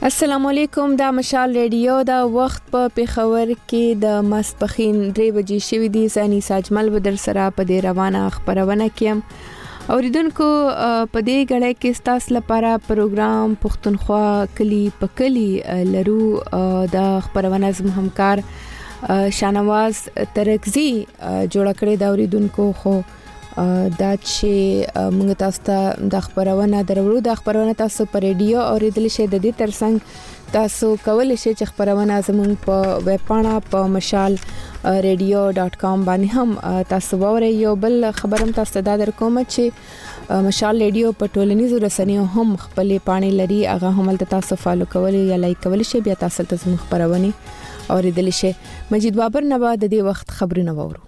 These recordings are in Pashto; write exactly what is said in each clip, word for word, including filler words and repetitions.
السلام علیکم، دا مشال ریډیو دا وخت په پیښور کې د ماسپخین درې بجې شوې دي. زانی ساجمل بدر سره په دې روانه خبرونه کیم. اوریدونکو په دې غړې کې ستاسو لپاره پروګرام پښتونخوا کلی په کلی لرو. دا خبرونه زموږ همکار شانواز ترکزی جوړ کړی دا اوریدونکو. خو دا چې موږ تاسو ته د خبرونه درولو د خبرونه تاسو په ریډیو اوریدل شي. د دې ترڅنګ تاسو کولای شئ چې خبرونه زموږ په ویب پاڼه په مشال ریډیو ډاټ کام باندې هم تاسو وورئ. یو بل خبرم تاسو ته در کوم چې مشال ریډیو په ټولنیزو رسنیو هم خپلې پاڼې لري. هغه هم تاسو فالو کولای یا لایک کولای شئ. بیا تاسو ته زموږ خبرونه اوریدل شي. مجید بابر نه بعد د دې وخت خبرونه وورو.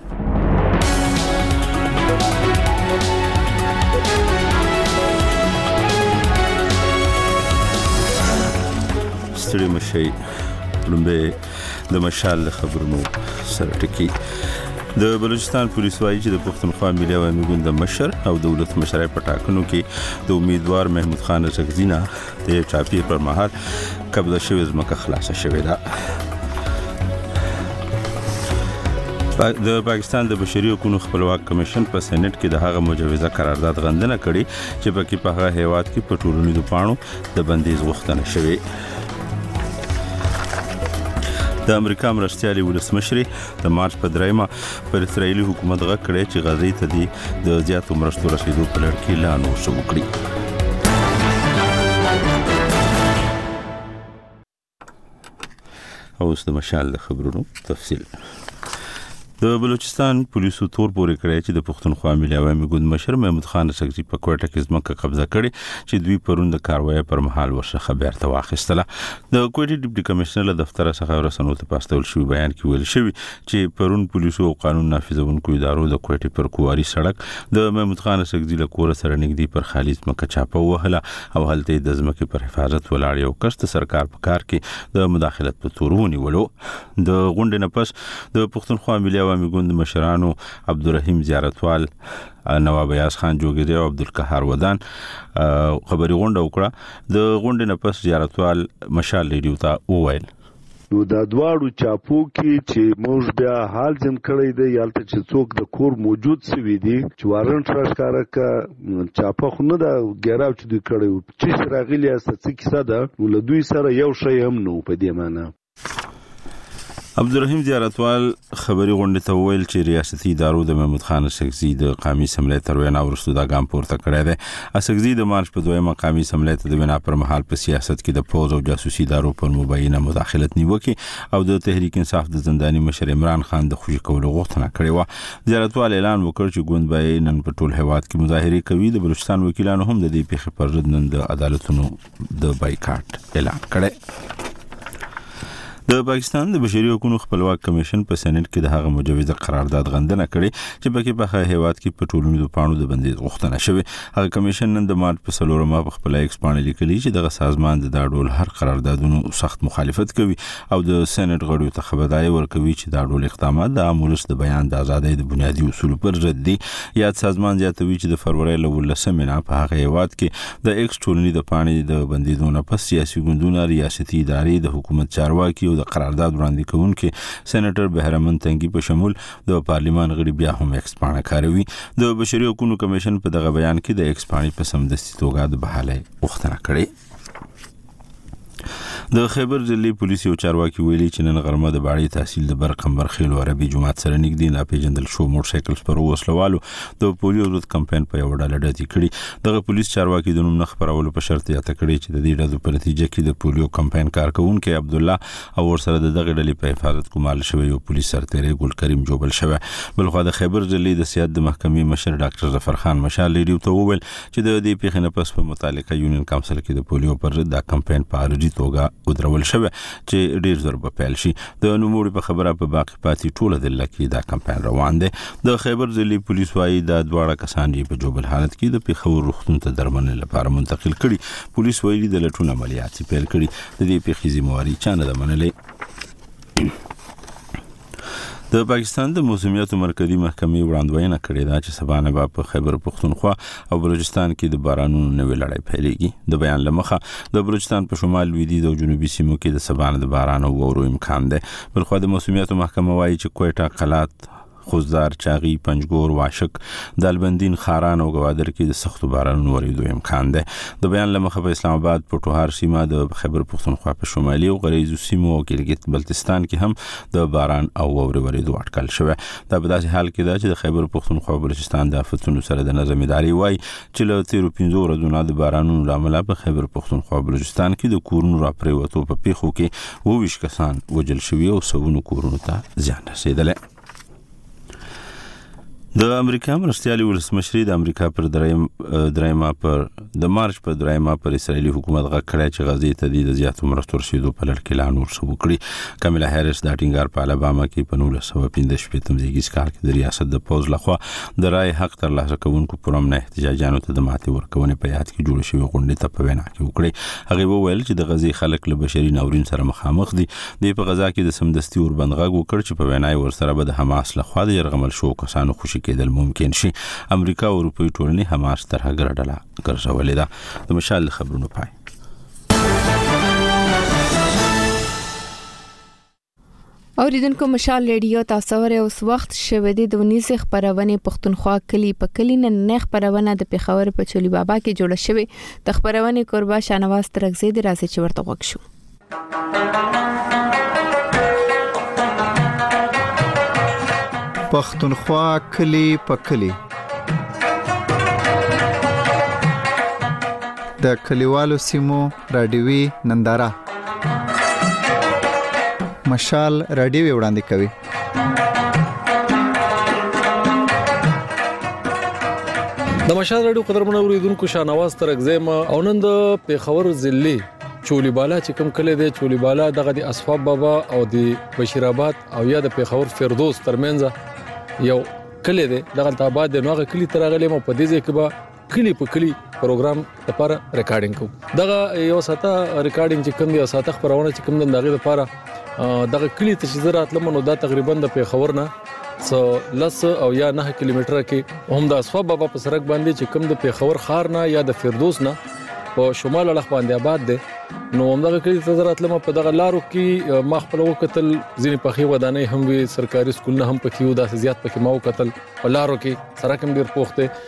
ستړي مشي لومبه د مشال خبرونو سره ټکی. د بلوچستان پولیس وايي چې د پښتونخوا ملي عوامي ګوند مشر او دولت مشر په ټاکنو کې د امیدوار محمود خان رزقزینا د چاپی پر مهال قبضه شوې ځمکه خلاصه شوې ده. د پاکستان د بشري حقوقو خپلواک کمیشن په سېنات کې د هغه مجوزه قرارداد غندنه کړې چې پکې په هغه هیواد کې په ټولنیزو پاڼو د بندیز غوښتنه شوې. د امریکا مرستيالي ولسمشر د مارچ په دریمه پر اسرایلی حکومت غږ کړی چې غزې ته دی د زیاتو مرستو رسیدو په لړ کې اعلان وکړي. اوس د مشال د خبرونو تفصیل. د بلوچستان پولیسو تور پورې کړی چې د پښتونخوا ملي عوامي ګوند مشر محمود خان رزقزی په کوټه کې ځمکه قبضه کړي چې دوی پرون د کاروایی پر مهال ورڅخه بیرته واخیستله. د کوټې ډیپټي کمشنر له دفتر څخه رسنیو ته پاستول شوی بیان کې ویل شوی چې پرون پولیسو او قانون نافذونکو ادارو د کوټې پر کواري سړک د محمود خان رزقزی له کور سره نږدې پر خالي ځمکه چاپه وهله او هلته د ځمکې پر حفاظت ولاړ یو کس د سرکار په کار کې د مداخلت په تور ونیولو. د غونډې نه پس د پښتونخوا ملي عوامي ګوند مشرانو عبدالرحیم زیارتوال، نواب ایاز خان جوګیری او عبدالقهار ودان خبري غونډه وکړه. د غونډې نه پس زیارتوال مشال ریډیو ته وویل نو دا دواړو چاپو کې چې موږ بیا حال جن کړی دی یالته چې څوک د کور موجود سوي دي چې وارنټ راښکاره کا چاپه خو نه دا ګیراو چې دوی کړی چې راغلی است څه کیسه ده له دوی سره یو شی هم نو په دې معنی. عبدالرحیم زیارتوال خبري غونډه ته ویل چې ریاستي ادارو د محمود خان رزقزی د قومي سملې تر وینا ورسته دا ګام پورته کړی دی. رزقزی د مارچ په دویمه قومي سملې ته د وینا پر مهال په سیاست کې د پوز او جاسوسي ادارو پر مبینه مداخلت نیوکي او د تحریک انصاف د زنداني مشر عمران خان د خوشي کولو غوښتنه کړې و. زیارتوال اعلان وکړ چې ګوند به نن په ټول هیواد کې مظاهره کوي. د بلوچستان وکیلانو هم د دې پیښې پر ضد نن د عدالتونو د بایکاټ اعلان کړی. د پاکستان د بشري حقوقو خپلواک کمیشن په سېنات کې د هغه مجوزه قرارداد غندنه کړې چې پکې په هیواد کې په ټولنیزو پاڼو د بندیز غوښتنه شوې. هغه کمیشن نن د مارچ په څلورمه په خپل ایکس باندې لیکلي چې دغه سازمان د ډول هر قراردادونو سخت مخالفت کوي او د سېنات غړو ته خبرداري ورکوي چې دا ډول اقدامات د عامولس د بیان د ازادۍ د بنیادی اصول پر ضد دي. یاد سازمان زیاتوي چې د فروری له ولسمه نه په هغه هیواد کې د ایکس ټولنی د پاڼې د بندیزونو په سیاسي ګوندونو، ریاستي ادارې، د حکومت چارواکي او د قرارداد وړاندې کوونکي سېنیټر بهرمن تنګي په شمول د پارلیمان غړي بیا هم ایکس پاڼه کاروي. د بشري حقوقو کمیشن په دغه بیان کې د ایکس پاڼې په سمدستي توګه د بحالۍ غوښتنه کړې. د خیبر ضلع پولیس یو چارواکي ویلي چې نن غرمه د باړې تحصیل د برقمبر خیل عربي جماعت سره نږدې ناپېژندل شو موټر سایکل پر وسلوالو د پولیو ضد کمپاین په یو ډله ډزې کړي. دغه پولیس چارواکي د نوم نه خبرولو په شرط یاته کړی چې د دې ډزو په نتیجه کې د پولیو کمپاین کارکونکو عبد الله او ورسره د دغه ډلې په حفاظت کومال شوی یو پولیس سرتیری ګل کریم جوبل شوی. بلخو د خیبر ضلع د سیاست د محکمې مشر ډاکټر ظفر خان مشال ریډیو ته وویل چې د دې پیښې نه پس په متعلقه یونین کونسل کې د پولیو پر ضد د کمپاین په عارضي توګه ودرول شوی چې ډیر زر په پیل شي. د نوموړي په خبره په باقي پاتې ټوله د لکې دا کمپاین روان دی. د خیبر ضلع پولیس وايي د دواړه کسان په جوبل حالت کې د پیښور روغتون ته درملنې لپاره منتقل کړي. پولیس وايي د لټون عملیات پیل کړي. د دې پیښې ذمہواری چا نه ده منلې. د پاکستان د موسمیاتو مرکزی محکمې وړاندوینه کړې ده چې سبا نه په خیبر پختونخوا او بلوچستان کې د بارانونو نوې لړۍ پیلېږي. د بیان لمخه د بلوچستان په شمال لویدیځ او جنوبي سیمو کې د سبا نه د باران او اورو امکان ده. بلخو د موسمیاتو محکمه وايي چې کوټه، قلات، خوزدار، چاغي، پنجګور، واشک، دالبندین، خاران او گوادر کې د سختو بارانونو ورېدو امکان ده. د بیان لمخه په اسلام آباد، پټوهار سیمه، د خیبر پختونخوا په شمالي او غریزو سیمو او ګلګت بلتستان کې هم د باران او اورې ورېدو اټکل شوی. دا په داسې حال کې ده چې د خیبر پختونخوا او بلوچستان د آفتونو سره د نظم ادارې وايي چې له تیرو پنځو ورځو د بارانونو له امله په خیبر پختونخوا او بلوچستان کې د کورونو راپریوتو په پیښو کې اووه ویشت کسان وژل شوي او سوونو کورونو ته زیان رسېدلی. د امریکا مرستیالي ولسمشر د امریکا پر دریم درېیمه پر د مارچ پر درېیمه پر اسرائیلي حکومت غږ کړی چې غزې ته د زیاتو مرستو رسیدو په لړ کې اعلان وکړي. کاملا هریس د ټینګار په الاباما کې په نولس سوه پنځه شپېتم زیږیز کال کې د ریاست د پوز لخوا د رای حق ترلاسه کوونکو پر امن احتجاجانو ته د ماتې ورکونې په یاد کې جوړ شوی غونډې ته په وینا کې وکړي. هغه وویل چې د غزې خلک له بشري ناورین سره مخامخ دي. د په غزا کې د سمدستي اوربند غږ وکړ چې په وینا یې ورسره به د حماس لخوا د يرغمل شو کسانو خوشي کېدل ممکن شي. امریکا او اروپאי ټولنې حماس تر هغه ډله ګرځولې ده. د مشال خبرونو پای. اوریدونکو مشال ریډیو تاسو ورې اوس وخت شوه د دونیزه خبرونه پښتونخوا کلی په کلی نه خبرونه د پیښور په چولی بابا کې جوړه شوې. د خبرونه قربا شانواز ترغزي د راځي چې ورته وښ شو. پښتونخوا کلی په کلی د کلیوالو سیمو رادیوي ننداره مشال رادیو وړاندې کوي. د مشال رادیو قدرمنو اوریدونکو شانواز ترغزي ما او نن د پیښور ضلع چولی بالا چې کوم کله دی چولی بالا دغه د اصحاب بابا او د بشیر آباد او یا د پیښور فردوس ترمنځ یو کله دی دغه آباد د نوغه کلی ترغلې مو په دې ځکه به کلی په کلی پروګرام لپاره ریکارډینګ کو. دغه یو ساته ریکارډینګ چې کوم دی او ساته خبرونه چې کوم دغه لپاره دغه کلی ته چې زراعت لمنو دا تقریبا د پیښور نه سو لس او یا نه کیلومتره کې هم د اصحاب بابا په سرک باندې چې کوم د پیښور خار نه یا د فردوس نه په شمال اړخ باندې آباد دي. نو همدغه کلی ته زراعت لمه په دغه لارو کې ما خپل وکتل ځینې پخې ودانې هم وي سرکاري سکول نه هم پکې و داسې زیات پکې ما وکتل په لارو کې سرک هم ډیر پوخته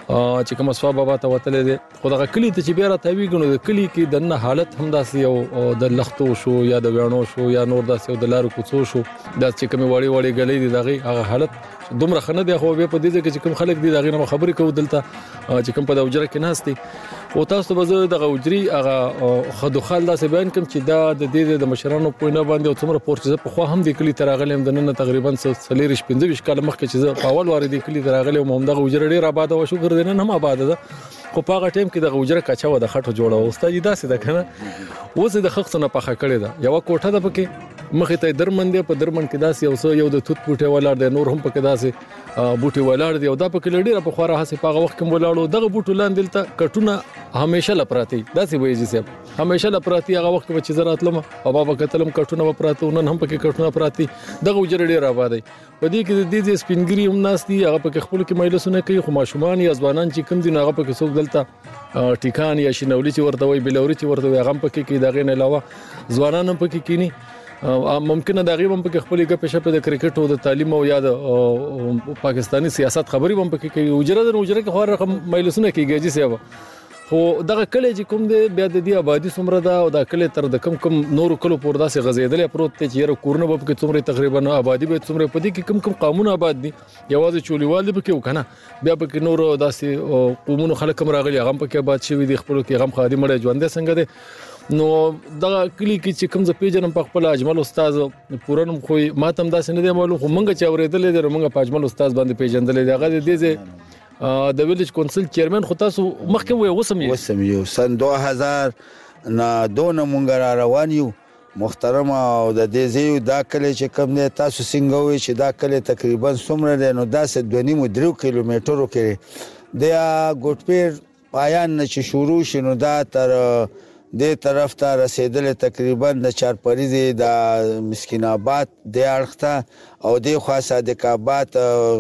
چې کوم اصحاب بابا ته وتلې دي. خو دغه کلی ته چې بیا راټوي غنو د کلی کې د نه حالت هم داسې یو د لختو شو یا د ویانو شو یا نور داسې د لارو کوڅو شو دا چې کوم وړي وړي غلې دي دغه هغه حالت دومره خنه دی. خو به په دې کې چې کوم خلک دي دغه خبرې کوي دلته چې کوم په د وجره کې ناشتي او تاسو به زه دغه وجري هغه خدوخال داسې بیان کوم چې دا د دې د مشرانو په نه باندې او څومره پورچزه په خو هم د کلی ترغلم د نن تقریبا سلیریش پنځه ویشت کال مخکې چې په اول واره د کلی ترغلم هم دغه وجره ډیر آباد او شکر دې نه هم آباد ده. خو په هغه ټیم کې د وجره کچا و د خټو جوړه او استاد داسې ده کنه اوس د خښتونه پخه کړی ده یو کوټه ده پکې مخې ته درمندې په درمن کې داسې یو څو یو د توت بوټي ولر دی نور هم پکې داسې بوټي ولر دی او دا پکې لډیره په خوره هسه په هغه وخت کې ولاړو دغه بوټو لاندې ته کټونه همیشه لپراتی داسې وایي چې همیشه لپراتی هغه وخت کې چې زراعت لمه او بابا کتلم کټونه لپراتی نن هم پکې کټونه پراتی دغه وجره ډیر آباد دی. په دې کې د دې سپینګری هم ناشتي هغه پکې خپل کې مایلسونه کوي خو ماشومان یا ځوانان چې کوم دي هغه پکې څوک دلته ټیکان یا شینولي چې ورته وي بلوري چې ورته وي هغه پکې کې دغه نه علاوه ځوانان هم پکې کینی ممکنه دغه هم پکې خپل کې پېښه په کرکټ او د تعلیم او یا د پاکستانی سیاست خبري هم پکې کوي وجره د وجره کې خو رقم مایلسونه کېږي چې سبا خو دغه کله چې کوم دی بیا د دې آبادی څومره ده او دا کله تر د کم کم نور کلو پور داسې غزیدل پروت ته چې یره کورونه به کې څومره تقریبا آبادی به څومره پدې کې کم کم قانون آباد دي یوازې چولیوال دی پکې وکنه بیا پکې نور داسې قومونو خلک هم راغلي هغه پکې آباد شوی دي خپل کې غم خادي مړ ژوند څنګه دي. نو دغه کلی کې چې کوم ز پیجنم په خپل اجمل استاد پورن خو ماتم داسې نه دی معلوم خو مونږ چې اورېدل دي مونږ په اجمل استاد باندې پیجندل دي هغه دې دې د ویلیج کونسل چیرمن خو تاسو مخکې وې وسم یو وسم یو سن دوه هزار نه دون مونږ را روان یو محترم او د دې زیو دا کله چې کوم نه تاسو څنګه وې چې دا کله تقریبا څومره دی نو دا څه دوه نیم درو کیلومترو کې دی ګوټپیر پایان چې شروع شنو دا تر د طرف ته رسیدل تقریبا د چارپریزي د مسکین آباد د اړخته او د خوا صادق آباد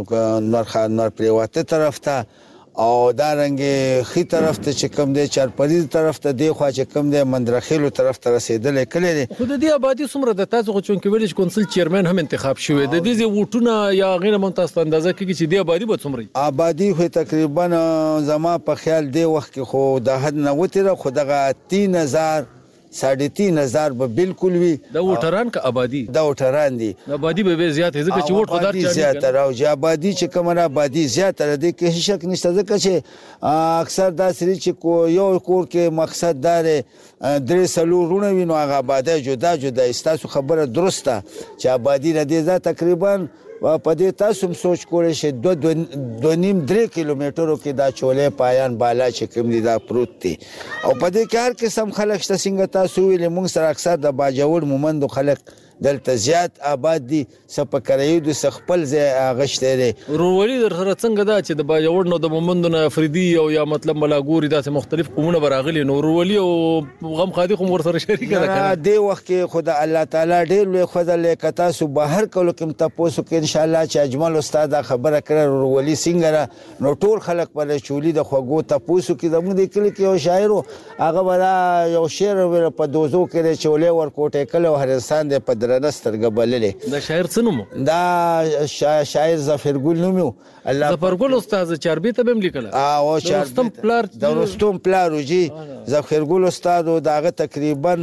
نورخان نور پریواته طرف ته او دا رنګ خي طرف ته چې کوم د چارپریز طرف ته د خوا چې کوم د مندرخیلو طرف ته رسیدل کړي خو د دې آبادی څومره د تاسو خو چونکې ویلج کونسل چیرمن هم انتخاب شوی د دې ووټونه یا غیر منتخب اندازه کې چې د آبادی به څومره آبادی خو تقریبا زما په خیال دی وخت کې خو د حد نه وتره خو دغه تین هزار ساڑھے تین هزار به بالکل وي د ووټران کا آبادی د ووټران دي آبادی به زیات ځکه چې ووټ خدار چا زیات راوځي آبادی چې کومه آبادی زیات را دي کې شک نشته ځکه چې اکثر دا سری چې کو یو کور کې مقصد دار درې سلو رونه وینو هغه آبادی جدا جدا استاسو خبره درسته چې آبادی را دي ځا تقریبا په دې تاسو هم سوچ کولای شئ دو دو نیم درې کیلومترو کې دا چولې پایان بالا چې کوم دي دا پروت دي او په دې کې هر قسم خلک شته څنګه تاسو ویلې موږ سره اکثر د باجوړ مومندو خلک دلته زیات آباد دي سپکرایو د خپل ځای غشته دي ورولي در سره څنګه دا چې د باجوړ نو د مومندو نه افریدي او یا مطلب ملاګوري داسې مختلف قومونه براغلي نو ورولي او غم خادي کوم ور سره شریک ده کنه د وخت کې خدای الله تعالی ډېر لوی خدای لیک تاسو بهر کولو کوم تاسو کې ان شاء الله چې اجمل استاد خبره کړه ورولي څنګه نو ټول خلک پر چولي د خوګو تاسو کې زموږ د کلی کې یو شاعر هغه ولا یو شعر په دوزو کې چولې ور کوټه کله هرستان د په نسترګه بللې دا شاعر څه نوم دا شاعر ظفرګل نوم الله ظفرګل استاد چاربي ته هم لیکل او رستم پلار د رستم پلار جی ظفرګل استاد داغه تقریبا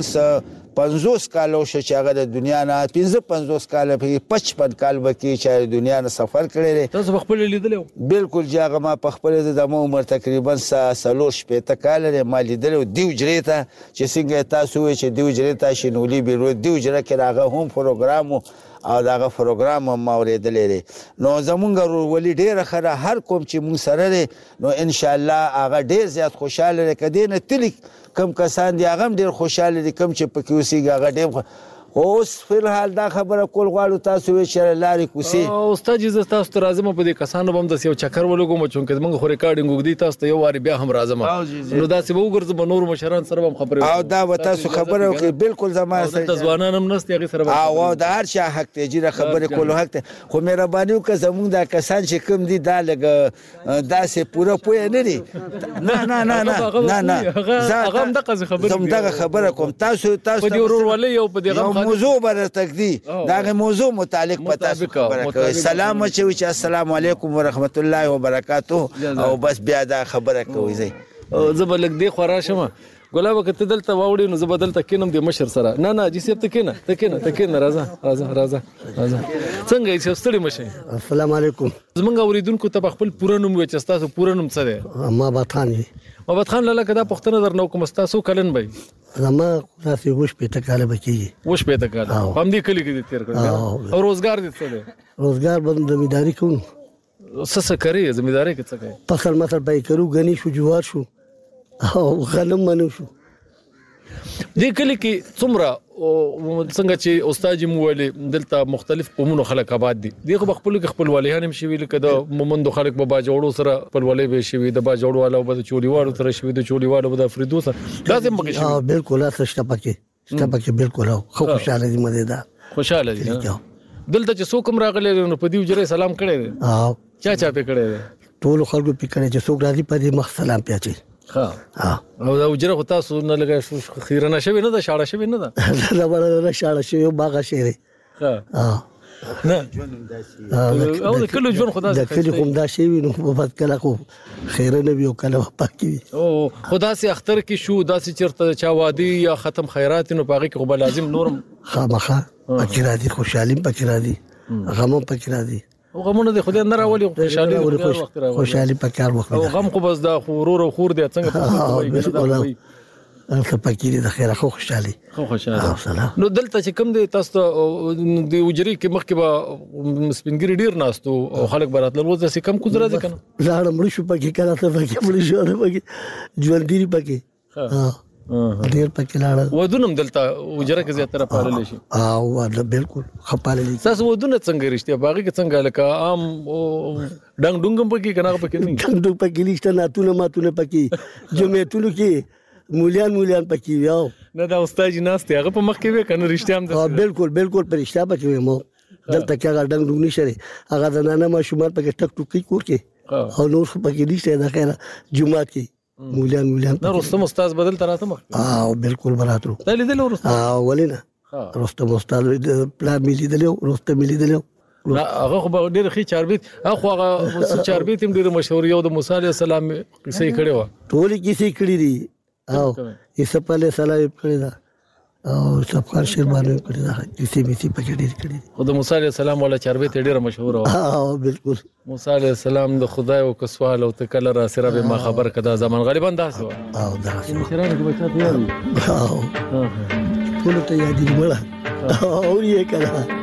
پنځوس کال شو چې هغه د دنیا نه پنځه پنځوس کال په پچپن کال وکي چې دنیا نه سفر کړی تاسو خپل لیدلو بالکل جاغه ما په خپل د عمر تقریبا سلو شپې کال لري ما لیدلو دیو جریته چې څنګه تاسو چې دیو جریته شنولي بیرو دیو جره کې هغه هم پروګرام او داغه پروګرام ما اوریدلې نو زمونږ ولې ډیره خره هر کوم چې مون سره نو ان شاء الله هغه ډیر زیات خوشاله کدي تلیک کم کسان دي هغه ډیر خوشاله دي کم چې پکې اوسېږي هغه ډیر اوس فلحال دا خبره کول غواړو تاسو چې لارې کوسي او استاد جز تاسو ته راځم په دې کسانو بم د یو چکر ولګم چې موږ خو ریکارډینګ وګدي تاسو ته یو واری بیا هم راځم نو دا سی وګرځم نور مشران سره هم خبره او دا تاسو خبره وکړي بالکل زما سره د ځوانان هم نست یغي سره او دا هر شي حق ته جره خبره کول حق ته خو مهرباني وکړه زموږ د کسان چې کوم دي دا لګ داسې پوره پوهه نه دي نه نه نه نه نه هغه هم دغه خبره زم دغه خبره کوم تاسو تاسو په دې ورولې یو په دې غم موضوع بر تقدی دا موضوع متعلق پتا سلام چې السلام علیکم ورحمت الله وبرکاته او بس بیا دا خبره کوي زی زبلک دی خورا شمه ګلاب کته دلته واوړي نو زبدلته کینم د مشر سره نه نه جی سیب ته کینه ته کینه ته کینه راځه راځه راځه راځه څنګه یې ستړي مشه السلام علیکم زمونږ اوریدونکو ته خپل پوره نوم وچ تاسو پوره نوم څه دی ما باتان محمد خان لاله کدا پښتنه در نو کوم تاسو کلن بای زما تاسو وش په تکاله بکیږي وش په تکاله هم دې کلی کې تیر کړو او روزګار دې څه دی روزګار بند زمینداری کوم څه څه کوي زمینداری کې څه کوي فصل مثلا پای کرو غنی شو جوار شو او غنم منو شو دې کلی کې څومره څنګه چې استاد مو ولې دلته مختلف قومونو خلک آباد دي دغه خپل کې خپل ولیان هم شوي لکه د مومندو خلک په باجوړو سره خپل ولې به شوي د باجوړو والو په چولیوالو سره شوي د چولیوالو په افریدو سره لازم مګ شوي ها بالکل تاسو شته پکې شته پکې بالکل خو خوشاله دي مده خوشاله دي دلته چې څوک راغلي نو په دې وجره سلام کړي ها چا چا په کړي ټول خلکو په کړي چې څوک راځي په دې مخ سلام پیاچي ها ها او دا وجره خو تاسو نه لګا خیرنه شوی نه دا شاړه شوی نه دا دا بل شاړه شوی باغ شيري ها ها نه او د کلو ژوند خدا د کلی کوم دا شی وینو په بد کله خو خیرنه ویو کله پاکي او خدا سي اختر کې شو داسې چرته چا وادي یا ختم خیرات نو باغی کې خو لازم نورم خامخا پکې را دي خوشحالي پکې را دي غم پکې را دي او غمونه د خدای نه راولي خوشحالي خوشحالي په کار وخت او غم خو بس دا خورور او خور دي څنګه البته پکې د خیره خو خوشحالي خو خوشاله نو دلته چې کوم دي تاسو د وجري کې مخکې به سپینګری ډیر ناستو او خلک براتل ورته سي کم کوزره دي کنه لاړ مړ شو پکې کله ته پکې مړ شو پکې ژوند دی پکې ها ډیر پکې لاړ ودونم دلته وجره کې زیاتره پالل شي او دا بالکل خپاله دي تاسو ودونه څنګه رښتیا باغی کې څنګه لکه عام ډنګ ډنګم پکې کنه پکې نه ډنګ ډنګ پکې لیشته ناتونه ماتونه پکې جمعتونو کې مولیان مولیان پکې ویاو نه دا استاد جناس ته هغه په مخ کې وې کنه رښتیا هم ها بالکل بالکل پرشتہ پکې مو دلته کې هغه ډنګ ډنګ نشره هغه د نانا ما شومار پکې ټک ټوکی کور کې او نور پکې نشته دا خیره جمعه کې مولیان مولیان نه رستم استاد بدل تراته مخ ها بالکل براترو دا لیدل رستم ها ولینا رستم استاد پلان ملي دلو رستم ملي دلو هغه خو ډېر ښه چاربیت هغه هغه چاربیت هم ډېر مشهور یو د موسی علی السلام کیسې کړي و ټول کیسې کړي دي او یې سپاله سلام کړی دا او سبخان شیربانو کړی دا کیسې میسي پکې ډېر کړي خو د موسی علی السلام ولا چاربیت ډېر مشهور و ها بالکل موسی علی السلام د خدای او کسوال او تکل را سره به ما خبر کدا زمان غالبا داسې و او داسې مشرانو کې بچا ته یاري او ټول ته یاد دي مړه او یې کړه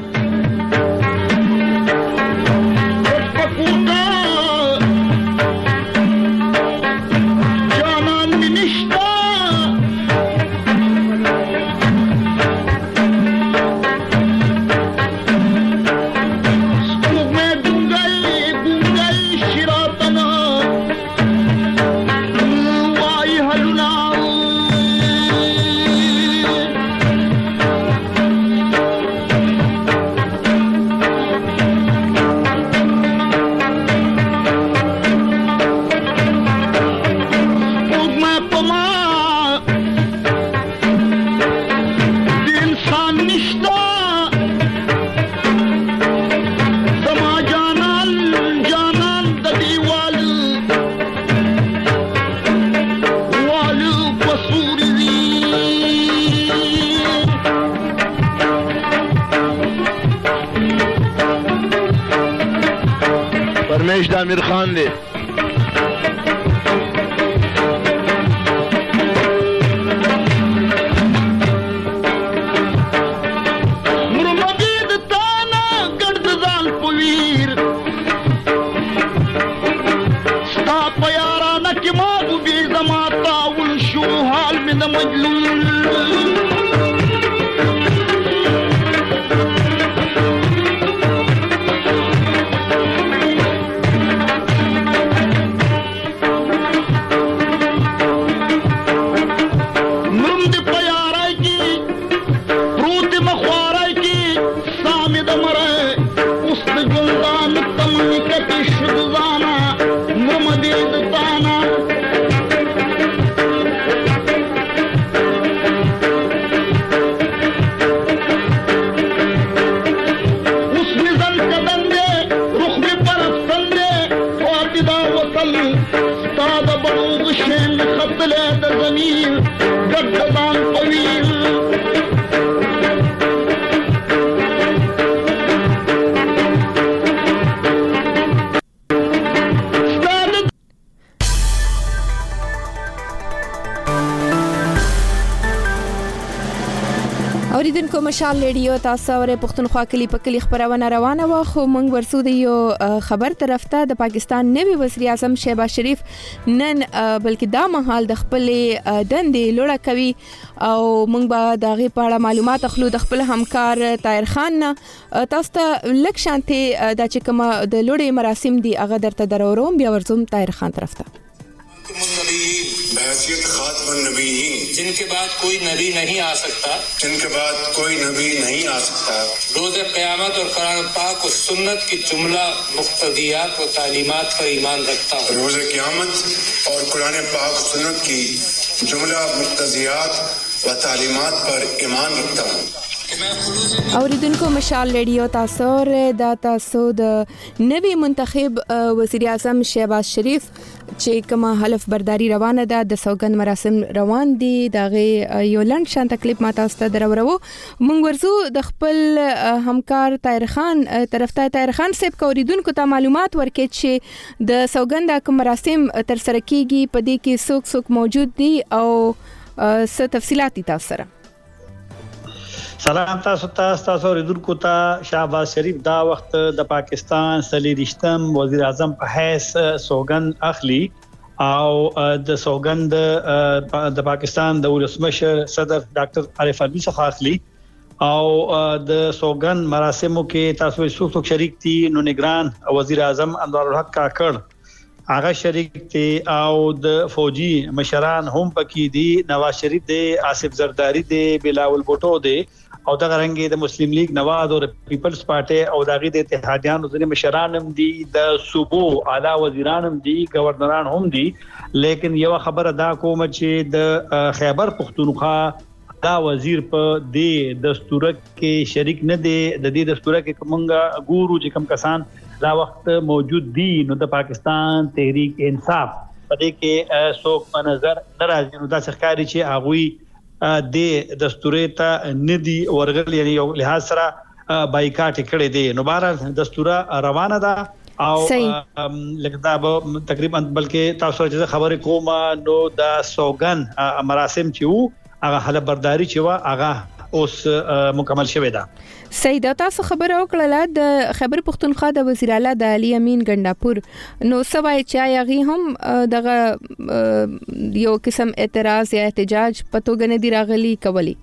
परमेश आमिर खान दे اوریدونکو مشال ریډیو تاسو اورې پښتونخوا کلی په کلی خبرونه روانه و خو موږ ورسو د یو خبر طرف ته د پاکستان نوی وزیر اعظم شهباز شریف نن بلکې دا مهال د خپل دندې لوړه کوي او موږ به د غي په اړه معلومات اخلو د خپل همکار طاهر خان نه تاسو ته لک شانته د چې کوم د لوړې مراسم دي هغه درته دروروم بیا ورزوم طاهر خان طرف ته बहसियत खातमुन नबीयीन जिनके बाद कोई नबी नहीं आ सकता जिनके बाद कोई नबी नहीं आ सकता रोज़ क़यामत और कुरान पाक और सुन्नत की जुमला मुक्तदियात व तालीमात पर ईमान रखता हूँ रोज़ क़यामत और कुरान पाक सुन्नत की जुमला मुक्तदियात व तालीमात पर ईमान रखता हूँ اوریدونکو مشال ریډیو تاسو د تاسو د نوی منتخب وزیر اعظم شهباز شریف چې کومه حلف برداری روانه ده د سوګند مراسم روان دي دغه یو لند شان تکلیف ما تاسو ته درورو مونږ ورزو د خپل همکار طاهر خان طرف ته طاهر خان صاحب کوریدونکو ته معلومات ورکړي چې د سوګند کوم مراسم تر سره کیږي په دې کې څوک څوک موجود دي او څه تفصيلات تاسو سره سلام تاسو ته تاسو ریدونکو ته شهباز شریف دا وخت د پاکستان سلیریشتم وزیر اعظم په حیث سوګند اخلي او د سوګند د پاکستان د ولسمشر صدر ډاکټر عارف علوي څخه اخلي او د سوګند مراسمو کې تاسو څوک څوک شریک دي نو نگران وزیر اعظم انوار الحق کاکړ هغه شریک دي او د فوجي مشران هم پکې دي، نواز شریف دی، آصف زرداری دی، بلاول بوټو دی او دغه رنګ د مسلم لیگ نواز او پیپلز پارټي او دغه د اتحادیانو ځینې مشران هم دي، د صوبو اعلی وزیران هم دي، گورنران هم دي. لیکن یو خبره دا کوم چې د خیبر پختونخوا دا وزیر په دې دستور کې شریک نه دی. د دې دستور کې کومه ګورو چې کوم کسان دا وخت موجود دي نو د پاکستان تحریک انصاف په دې کې څوک په نظر ناراضي نو دا ښکاری چې هغه د دستوري ته ندي ورغل، یعنی یو لحاظ سره بایکاټ کړي دي. نو بهر دستوره روانه ده او لکه به تقریبا بلکې تاسو چې خبرې کوم نو د سوګن مراسم چې وو هغه حل برداري چې وا هغه اوس مکمل شوه ده. سیدا تاسو خبره وکړه د خیبر پختونخوا د وزیر اعلی د علي امین ګنداپور نو سوای چې هغه هم دغه یو قسم اعتراض یا احتجاج پتو غنه دی راغلی کولی.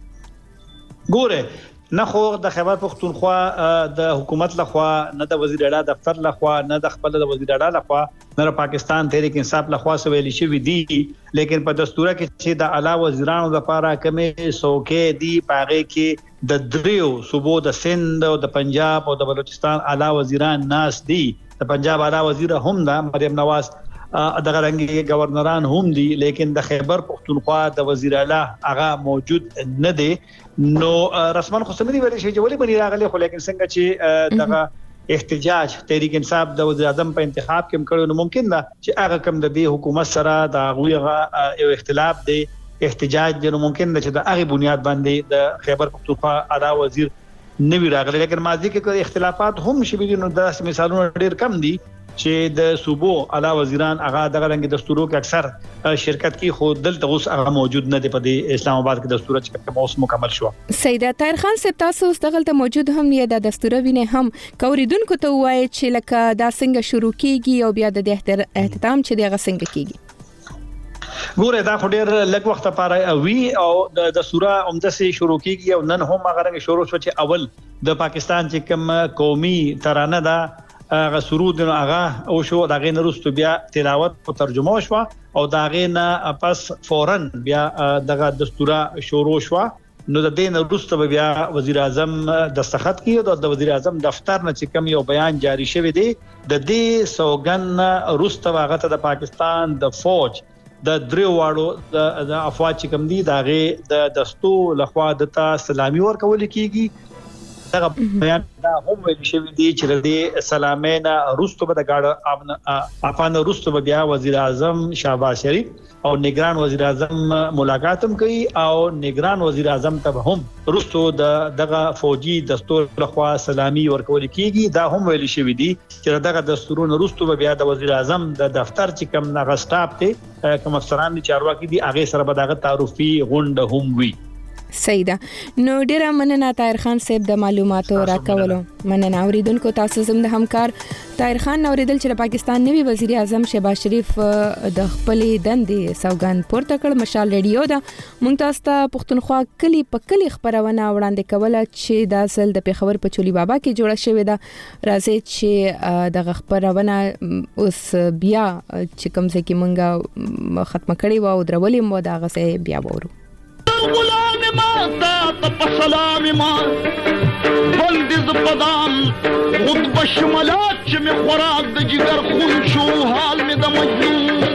ګوره نه خو د خیبر پختونخوا د حکومت لخوا نه د وزیر اعلی دفتر لخوا نه د خپل د وزیر اعلی لخوا نه د پاکستان تحریک انصاف لخوا سویل شوی دی، لیکن په دستوره کې چې د اعلی وزیرانو لپاره کمې سوکې دی پاره کې د دریو صوبو د سند او د پنجاب او د بلوچستان اعلی وزیران ناس دي. د پنجاب اعلی وزیر هم دا مریم نواز دغه رنګي گورنران هم دي، لیکن د خیبر پختونخوا د وزیر اعلی هغه موجود نه دي. نو رسمان خو سمدي ویل شي چې ولې بنی راغلي، خو لیکن څنګه چې دغه احتجاج تحریک انصاف د وزیر اعظم په انتخاب کې کړو نو ممکن ده چې هغه کم د دې حکومت سره د هغه یو اختلاف دی احتجاج دی، نو ممکن ده چې د هغه بنیاد باندې د خیبر پختونخوا اعلی وزیر نوی راغلی. لیکن ماضی کې اختلافات هم شوي دي، نو داسې مثالونه ډېر کم دي چې د صوبو اعلی وزیران هغه دغه رنګ دستورو کې اکثر شرکت کی خو دلته اوس هغه موجود نه دی په د اسلام آباد کې دستور چې اوس مکمل شو. سیدا طاهر خان صاحب تاسو اوس دغه موجود هم یا د دستور وینه هم کوریدونکو ته وایي چې لکه دا څنګه شروع کیږي او بیا د احترام چې دغه څنګه کیږي. ګوره دا خو ډېر لږ وخت لپاره وی او د دستوره عمده سي شروع کیږي او نن هم هغه رنګ شروع شو چې اول د پاکستان چې کوم قومي ترانه ده هغه سرود نو هغه او شو دغه نرستو بیا تلاوت او ترجمه شو او دغه نه پس فورن بیا دغه دستوره شروع شو. نو د دین وروسته بیا وزیر اعظم دستخط کړي او د وزیر اعظم دفتر نه چې کوم یو بیان جاری شوی دی د دې سوګن وروسته هغه ته د پاکستان د فوج د دریو واړو د افواج چې کوم دي دغه د دستو لخوا د تا سلامي ورکول کیږي. دغه بیان دا هم ویل شوی دی چې د سلامینه روستو به د ګاډ افغان روستو بیا وزیر اعظم شهباز شریف او نگران وزیر اعظم ملاقات هم کوي او نگران وزیر اعظم ته هم روستو د دغه فوجي دستور لخوا سلامي ورکول کیږي. دا هم ویل شوی دی چې دغه دستورونه روستو بیا د وزیر اعظم د دفتر چې کوم نغ سټاپ ته کوم افسران دي چارواکي دي هغه سره به دغه تعارفي غونډه هم وي. سیدا نو ډیره مننه طاهر خان صاحب د معلوماتو راکولو. مننه اوریدونکو تاسو زم د همکار طاهر خان اوریدل چې پاکستان نوی وزیر اعظم شهباز شریف د خپل دندې سوګند پورته کړ. مشال ریډیو دا مونږ تاسو ته پښتونخوا کلی په کلی خبرونه وړاندې کوله چې د اصل د پیښور په چولی بابا کې جوړه شوې ده. راځي چې د خبرونه اوس بیا چې کوم ځکه مونږه ختم کړي و او درولې مو دا غسه بیا وورو. غلام ما تا سلام ما بندز قدام خود بشملات چې می خوراک د جگر خون شو حال می د مجنون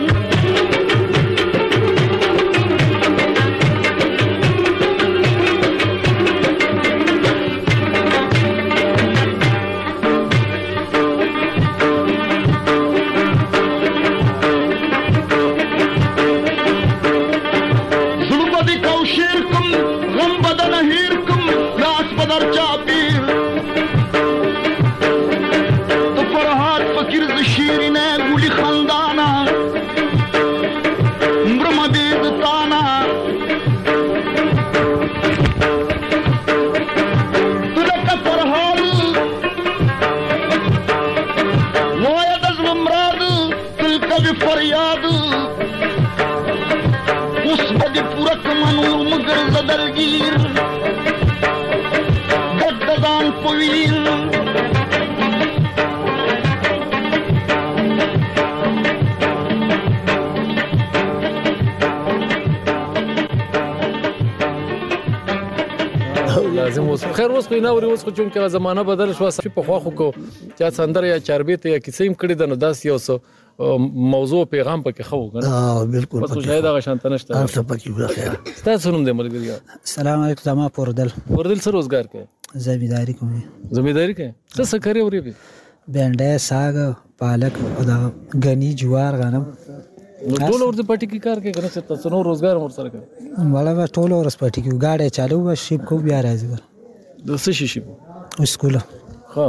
لازم اوس خیر اوس خو نه اوري اوس خو چون کې زمانہ بدل شو په خوا خو کو چا سندر یا چاربیت یا کیسې هم کړی د نو داس یو څه موضوع پیغام پکې خو کنه اه بالکل بس شاید هغه شانت نشته تاسو پکې بخیر تاسو نوم دې ملګری السلام علیکم زما پوردل پوردل سره روزګار کوي زمینداری کوم زمینداری کوي څه څه کوي اوري بنډه ساګ پالک او دا غنی جوار غنم نو ټول ورته پټی کې کار کوي کنه چې تاسو نو روزګار ور سره کوي مړه ټول ورس پټی کې گاډي چالو و شیب کو بیا راځي د څه شي شي سکول ها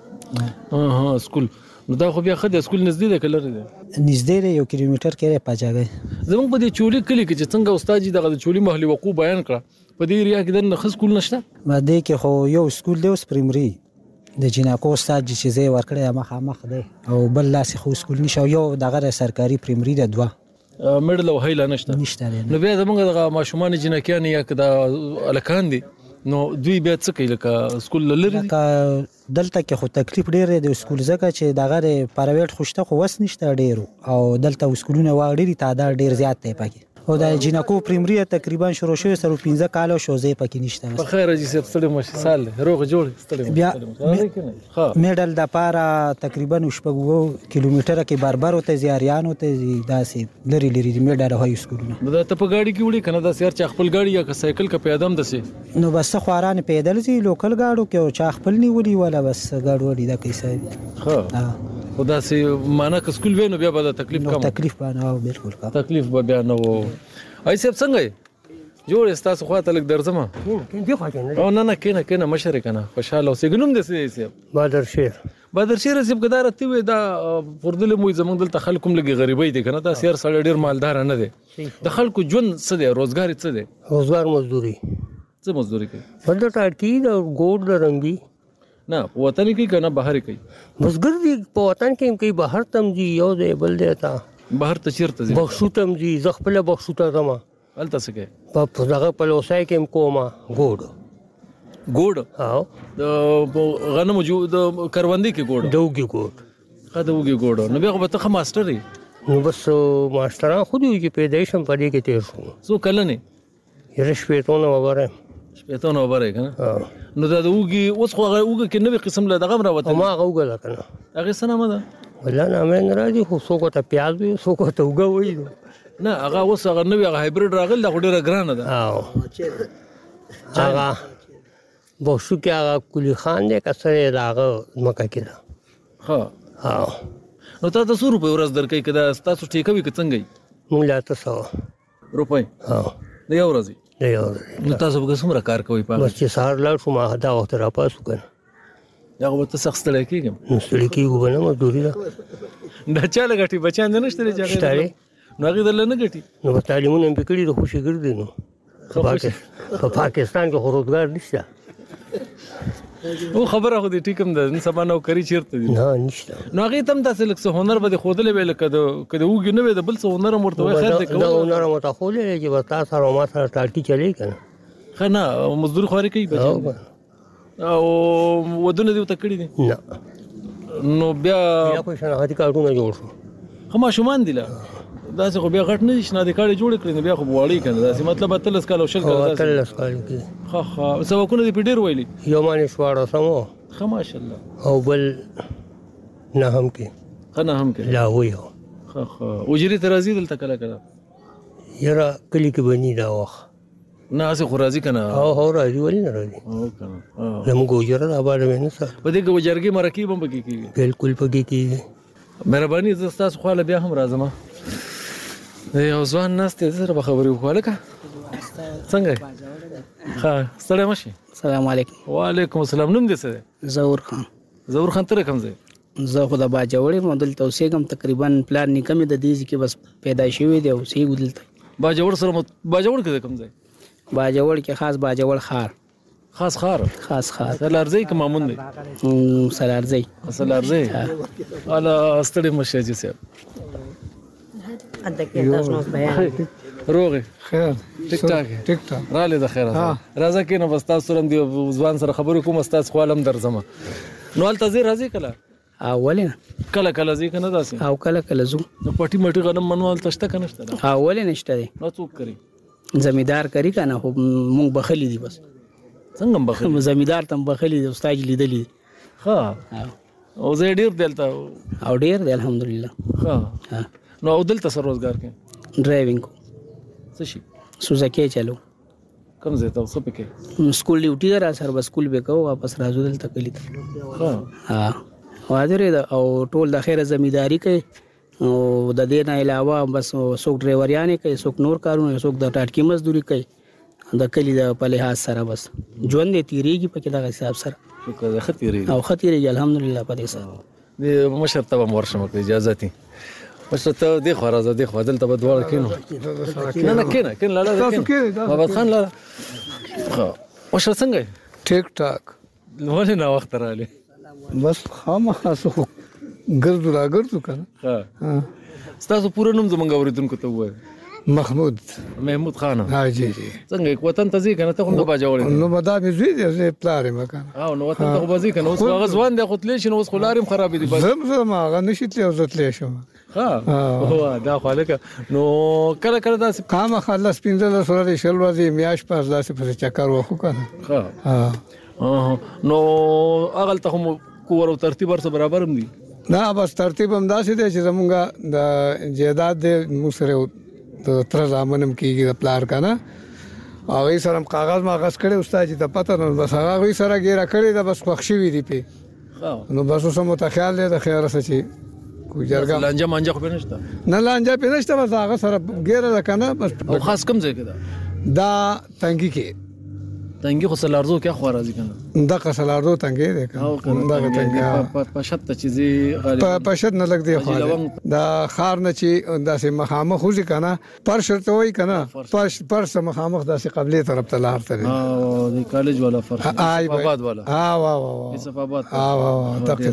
ها ها سکول نو دا خو بیا خدای سکول نږدې ده کلر ده نږدې ده یو کیلومتر کې پاجاګي زموږ په دې چولي کلی کې چې څنګه استاد جی دغه چولي محلي وقوع بیان کړ په دې ایریا کې د نخ سکول نشته ما دې کې خو یو سکول دی اوس پرایمري د جناکو استاد جی چې زه ورکړې مخه مخ دی او بل لاس خو سکول نشو یو دغه سرکاري پرایمري ده دوا مډل او هیله نشته نشته نو بیا زموږ دغه ماشومان جنکیان یا کدا الکان دي نو دوی بیا څه کوي لکه سکول لري دلته کې خو تکلیف ډیر دی د سکول زکه چې دغه پرایویټ خوشته خو وس نشته ډیر او دلته سکولونه واړي تعداد ډیر زیات دی پکې او د جنکو پرایمري تقریبا شروع شوی سره پنځه کال شو زه پکې نشته په خیر جی سب ستړي مشه سال روغ جوړ ستړي بیا میډل د پاره تقریبا شپږو کیلومتره کې بربر ته زیاریانو ته داسې لري لري میډل هاي سکولونه دا ته په گاډي کې وړي کنه دا سیر چا خپل گاډي یا سایکل کا پیادم دسي نو بس خواران پیدل زی لوکل گاډو کې چا خپل نیولي ولا بس گاډ وړي دا کیسه ها خدا سي معنا ک سکول وینو بیا به تکلیف کم تکلیف باندې بالکل کا تکلیف به بیا نه وو ایسه څنګه جوړ استاسو خواته لګ درځم کې خو کنه او نه نه کینه کینه مشر کنه خوشاله اوسې ګنوم دې سي بادر شیر بادر شیر سیب قدار ته وي دا پردل مو زمونږ دلته خلکو لګي غریبۍ دي کنه دا سیر سړی ډیر مالدار نه دي د خلکو ژوند څه دی روزګار څه دی روزګار مزدوري څه مزدوري کوي بل ته اړتي او ګوډ لرنګي نه وطن کې کنه بهر کوي مزګر دي په وطن کې کوي بهر تم دي یو دی بل دی تا بهر ته چیرته دي بخښو تم دي زخپل بخښو ته زما الته څه کوي په دغه په لوسای کې کوما ګوډ ګوډ ها د غنمو جو د کروندې کې ګوډ دوګي ګوډ خدوګي ګوډ نو بیا به ته ماستر یې نو بس ماستران خو دې چې پیدایشم پدې کې تیر شو سو کله نه یره شپېتونه وبره شپېتونه وبره کنه نو دا دوګي اوس خو هغه اوګه کې نوې قسم له دغه راوته ما هغه وګل کنه هغه سنامه ده ولا نه مې نه راځي خو څوک ته پیاز وي څوک ته وګه وي نه هغه اوس هغه نوې هغه هایبرید راغل دا ډیره ګرانه ده او هغه بوشو کې هغه کلی خان دې کسره راغه مکه کې ها او نو تاسو څو روپے ورځ درکې کدا تاسو ټیکوي که څنګه مونږ لا تاسو روپے ها د یو ورځې د یو ورځې نو تاسو به څومره کار کوئ په بس چې سهار لا شو ما دا وخت را پاسو کنه دا به تاسو سخت ستړی کېږم نو ستړی کېږو به نه مزدوري ده دا چا لګټي بچیان نه شته چې نو هغه دل نه ګټي نو تعلیمونه به کړی د خوشي ګرځي نو په پاکستان کې روزګار نشته او خبره خو دې ټیکم ده نن سبا نو کری چیرته دي نه نشته نو هغه تم تاسو لکه څه هنر به خودلې ویل کده کده وګ نه وي د بل څه هنر مرته وای خیر دې کوو دا هنر مته خولې چې وتا سره ما سره ټاټي چلی کنه خنه مزدور خوري کوي بچي او ودونه دې تکړی دي نه نو بیا بیا کوم شنه هدي کارونه جوړ شو خما شومان دي لا دا څه خو بیا غټ نه شنه د کاړي جوړ کړی بیا خو وړي کنه دا مطلب اتلس کال او شل کال دا اتلس کال کې ها ها سبا کو نه دی پیډر ویلي یو مانې شواړه سمو خ ماشاءالله او بل نه هم کې خنه هم کې لا وی هو خ خ اجري ترازی دلته کله کله یرا کلی کې بنی دا وخت نه اسه خو راضی کنه او هو راضی ولې نه راضی او کنه زموږ ګوجره دا باندې نه سره په دې کې وجرګي مرکب هم پکې کیږي بالکل پکې کیږي مهرباني زستا خو له بیا هم راځم یو ځوان نسته سره خبرې وکړه لکه څنګه ها سلام شي السلام علیکم وعلیکم السلام نوم دې څه زور خان زور خان تر کوم ځای زه خو د باجوړې مودل توسېګم تقریبا پلان نکمه د دې کې بس پیدا شوی دی او سی ودلته باجوړ سره باجوړ کې کوم ځای باجوړ کې خاص باجوړ خار خاص خار خاص خار سلارځي کوم مامون دی سلارځي سلارځي الا استړي مشه جي صاحب اته کې تاسو نو بیان روغه خیر ټیک ټاک ټیک ټاک را لې د خیره راځه کې نو بس تاسو سره دی ځوان سره خبرې کوم استاد خوالم درځم نو ال تزي راځي کله اولې کله کله ځي کنه داسې او کله کله زو نو پټي مټي غنم منوال تشته کنه شته اولې نشته دی نو څوک کوي زمیدار کوي کنه خو مونږ بخلی دي بس څنګه بخلی زمیدار تم بخلی د استاد لیدلی ها او زه ډیر دلته او ډیر دی الحمدلله ها نو او دلته سر روزګار کې ډرایوینګ کو څه شي سوزکه چلو کم زه تاسو پکې سکول ډیوټي را سر بس سکول به کو واپس راځو دلته کلی ها ها وادره او ټول د خیره زمیداری کوي او د دې نه علاوه بس څوک ډرایوریانه کوي څوک نور کارونه څوک د ټاټکی مزدوري کوي د کلی د په لحاظ سره بس ژوند دې تیریږي په کې د حساب سره شکر خطیریږي او خطیریږي الحمدلله په دې سره د مشر ته ورشم په اجازه تي مشر ته د خو راځه د خو دلته په دوړ کینو نه نه کینه کین لاله تاسو کې بابا خان لاله خو مشر څنګه ټیک ټاک ولې نه وخت رااله بس خامخا سو ګرځو را ګرځو کنه ها تاسو پوره نوم زمونږ اوریدونکو ته وایي محمود محمود خان ها جی جی څنګه وطن ته ځي کنه ته کوم باجا وړي نو مدا به زوی دې پلار مکان او نو وطن ته بځي کنه اوس هغه ځوان دی خو تلې شنو اوس خلارم خراب دي بس زم زم هغه نشیت له زتلې شو ها هو دا خالک نو کله کله دا کام خلاص پینځل سره شل ورځې میاش پاس داسې په چکر وخو کنه ها نو هغه ته هم کور او ترتیب سره برابر دي نه بس ترتیب هم داسې دی چې زمونږ د جیداد د موسره د تر زامنم کېږي د پلار کنه او یې سره کاغذ ماغذ کړي استاد چې د پته نو بس هغه سره ګیره کړي د بس خوښ وی دي په نو بس اوس مو ته خیال دی د خیر سره چې کو جرګه لانجه مانجه خو نشته نه لانجه په نشته بس هغه سره ګیره کنه بس او خاص کم ځای کې دا دا تنګي کې تنګي خو سلارزو کې خو راځي کنه دا سلارزو تنګي دی کنه دا تنګي په شت چې زی غالي په شت نه لګ دی خو دا خار نه چې داسې مخامخ خوځي کنه پر شرط وای کنه پر پر سم مخامخ داسې قبلي طرف ته لار تر ها د کالج والا فرق صفاباد والا ها وا وا صفاباد ها وا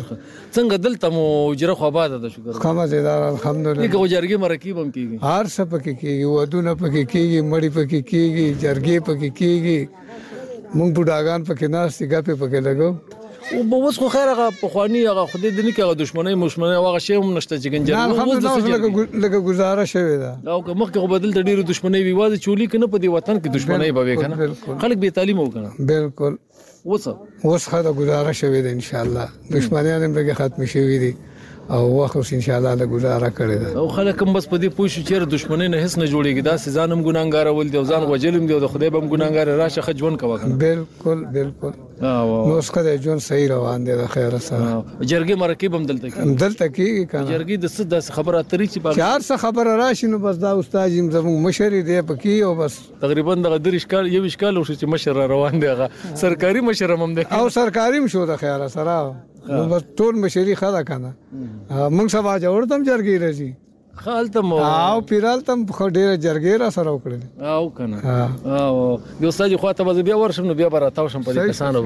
څنګه دلته مو جره خو آباد ده شکر خامہ زیدار الحمدلله دغه جرګي مرکب هم کیږي هر څه پکې کیږي ودونه پکې کیږي مړی پکې کیږي جرګي پکې کیږي مونږ بډاګان پکې ناس دی غپې پکې لګو او به اوس خو خیر هغه په خواني هغه خدای دې نه کې هغه دښمنۍ مشمنۍ هغه شی هم نشته چې ګنجر الحمدلله لکه گزاره شوی دا او که مخکې خو بدل ته ډیره دښمنۍ وي واځي چولی کنه په دې وطن کې دښمنۍ به وکنه خلک به تعلیم وکنه بالکل اوس اوس خدای گزاره شوی دا ان شاء الله دښمنۍ هم به ختم شوی دي او واخص ان شاء الله له گزاره کړی دا او خلک هم بس په دې پوښ چې دښمنۍ نه هیڅ نه جوړیږي دا ځانم ګناګار ول دی ځان وجلم دی د خدای بم ګناګار راشه خجون کوه بالکل بالکل نو څنګه د ژوند صحیح روان دی د خیر سره جرګي مرکب هم دلته کې دلته کې کنه جرګي د څه د خبره اترې چې په چار څه خبره راشي نو بس دا استاد زموږ مشر دی پکې او بس تقریبا د درش کال یو اشکال وشو چې مشر روان دی هغه سرکاري مشر هم دی او سرکاري هم شو د خیر سره نو بس ټول مشري خدا کنه موږ سبا جوړ تم جرګي راځي خالتم او پیرالتم خو ډېر جرګي را سره وکړل او کنه او د استاد خو ته بیا ورشم نو بیا براتاو شم په کسانو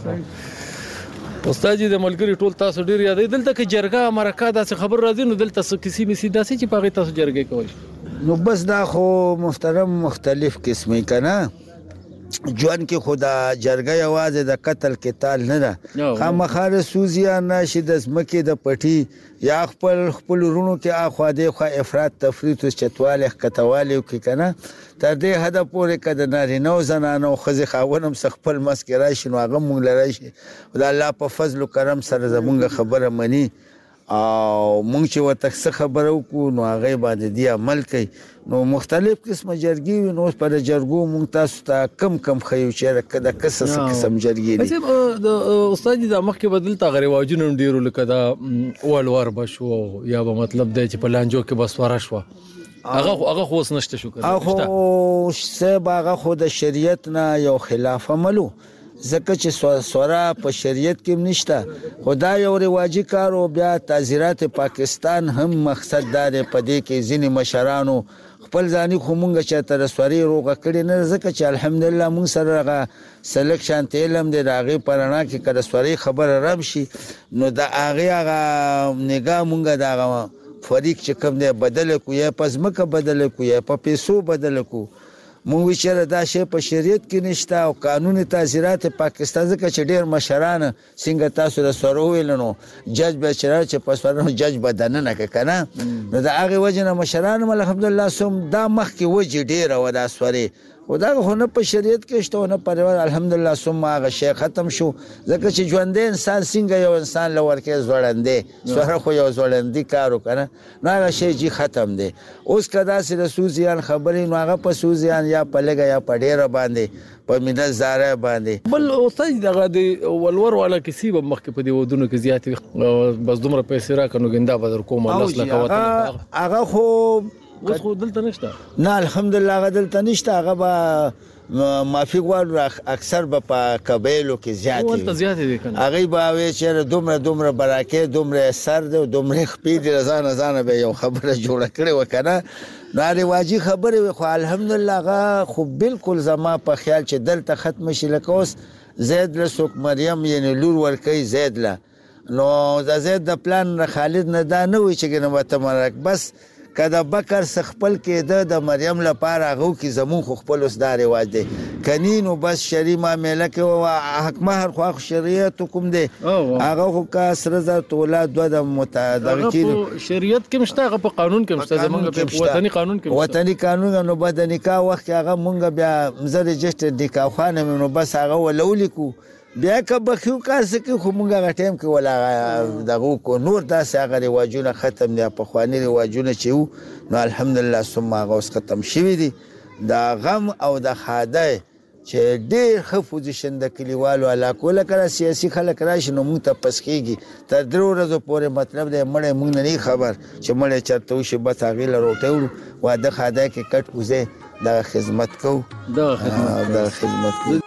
باندې استاد د ملګری ټول تاسو ډیر یادې دلته کې جرګه مرکه داسې خبر راځي نو دلته څه کسی مسی داسې چې پاغه تاسو جرګه کوي نو بس دا خو محترم مختلف قسمه کنه جوان کې خدا جرګه یوازې د قتل قتال نه ده خامخاله سوزیا نشي د زمکه د پټي یا خپل خپل رونو کې اخوا د خو افراط تفریط چتواله کتواله کې کنه تر دې هدف پورې کده نارینه او زنانه او خزي خاونم خپل مسکرای شنو هغه مونږ لري شي خدای الله په فضل او کرم سره زمونږ خبره مني او مونږ چې وته خبرو کو نو هغه باندې دی عمل کوي نو مختلف قسمه جرګي نو پر جرګو مونږ تاسو ته کم کم خیو چې کده قصص قسم جرګي دي د استاد د مخکې بدل تا غری واجونو ډیرو لکه دا اول ور بشو یا به مطلب دی چې پلانجو کې بس ورا شو هغه هغه خو نشته شو کړه هغه سه هغه خو د شریعت نه یو خلاف عملو زکه چې سورا په شریعت کې نشته خدا یو رواجی کار او بیا تعزیرات پاکستان هم مقصد دار په دې کې ځینې مشرانو خپل ځاني خو مونږ چې تر سوري روغه کړی نه زکه چې الحمدلله مونږ سره غا سلیکشن تلم دی راغي پرانا کې کړه سوري خبر رم شي نو دا هغه هغه نگاه مونږ دا فریق چې کوم دی بدل کو یا پس مکه بدل کو یا په پیسو بدل کو مونږ چې دا شی په شریعت کې نشته او قانوني تعزیرات پاکستان ځکه چې ډېر مشران څنګه تاسو را سره ویلنو جج به چې په سره جج بدن نه کنه نو دا هغه وجنه مشران الحمدلله سم دا مخ کې وجه ډېر و دا سوري خدا خو نه په شریعت کې شته نه پرور الحمدلله ثم هغه شی ختم شو ځکه چې ژوندې انسان څنګه یو انسان لور کې زوړندې سره خو یو زوړندې کار وکړه نو هغه شی چې ختم دی اوس کدا سره سوزیان خبرې نو هغه په سوزیان یا په لګا یا په ډیره باندې په مینه زاره باندې بل استاد دغه د ولور والا کسی به مخکې په دې ودونو کې زیات بس دومره پیسې راکنو ګندا بدر کوم الله سره کوته هغه خو اوس خو دلته نشته نه الحمدلله هغه دلته نشته هغه به مافي غوړ اکثر به په قبایلو کې زیات دي ولته زیات دي کنه هغه به وی چې دومره دومره براکه دومره سر دی دومره خپې دي رضان ځان به یو خبره جوړه کړې وکنه ناري واجی خبره خو الحمدلله هغه خو بالکل زما په خیال چې دلته ختم شي لکه اوس زید له سوک مریم یعنی لور ورکی زید له نو د زید د پلان خالد نه دا نه وي چې ګنه وته مرک بس کدا بکر سخپل کې د مریم لپاره غو کې زمون خو خپل اوس دا رواج دی کنینو بس شری معاملې کې او حق مہر خو شریعت کوم دی هغه خو کا سره ز تولاد د متدغکین شریعت کې مشته هغه په قانون کې مشته زمونږ په وطني قانون کې وطني قانون نو بد نکاح وخت هغه مونږ بیا مزر جشت نکاح خانه نو بس هغه ولولیکو بیا که بخیو کار سکی خو مونږ هغه ټایم کې ولا دغه کو نور داسې هغه رواجونه ختم دي په خواني رواجونه چې وو نو الحمدلله ثم هغه اوس ختم شوي دي دا غم او د خاده چې ډېر ښه پوزیشن د کلیوالو علاقو لکه سیاسي خلک راشي نو موږ ته پس کېږي تر درې ورځو پورې مطلب دی مړی موږ نه خبر چې مړی چېرته وشي بس هغې له روټۍ وړو واده خاده کې کټ کوزی دغه خدمت کوو دغه خدمت کوو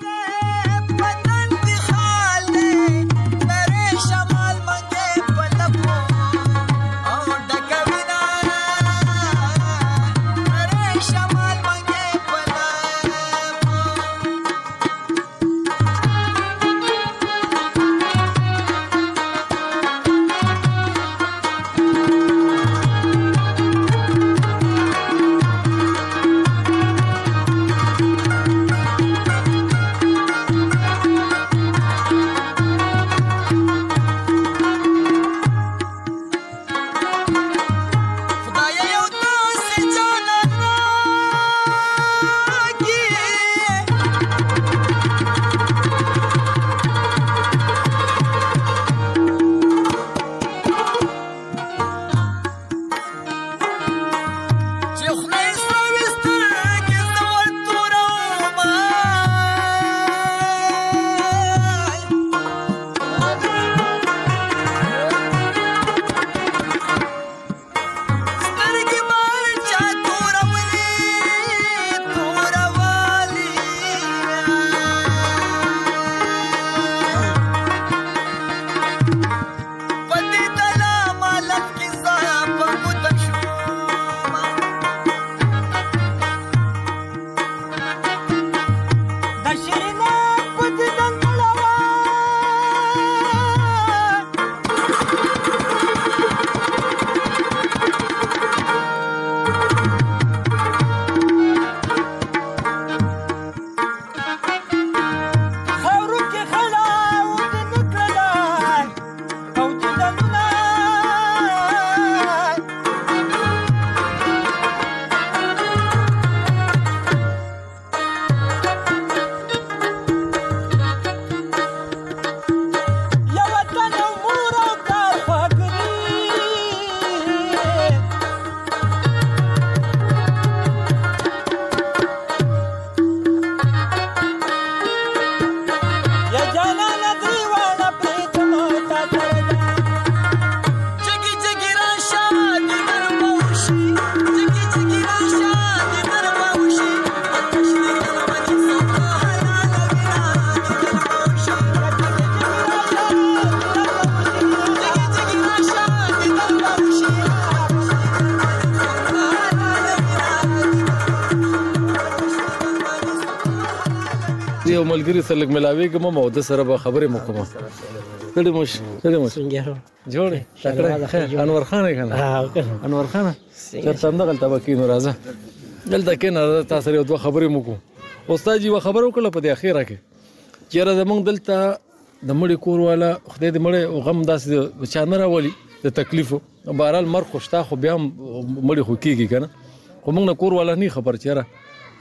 یو ملګری سره لګ ملاويږم مو د سره به خبرې مکوم کړي مش کړي مش جوړه تکړه انور خان کنه انور خان چرته هم دغلت بکې نو راځه دلته کې نه تاسو یو دوه خبرې مکو استاد جی و خبرو کړه په اخیره کې چیرې زمونږ دلته د مړي کور والا خدای دې مړي غم داسې چا نه راولي د تکلیف بهرال مر خوشتا خو بیا مړي خو کیږي کنه خو موږ نه کور والا نه خبر چیرې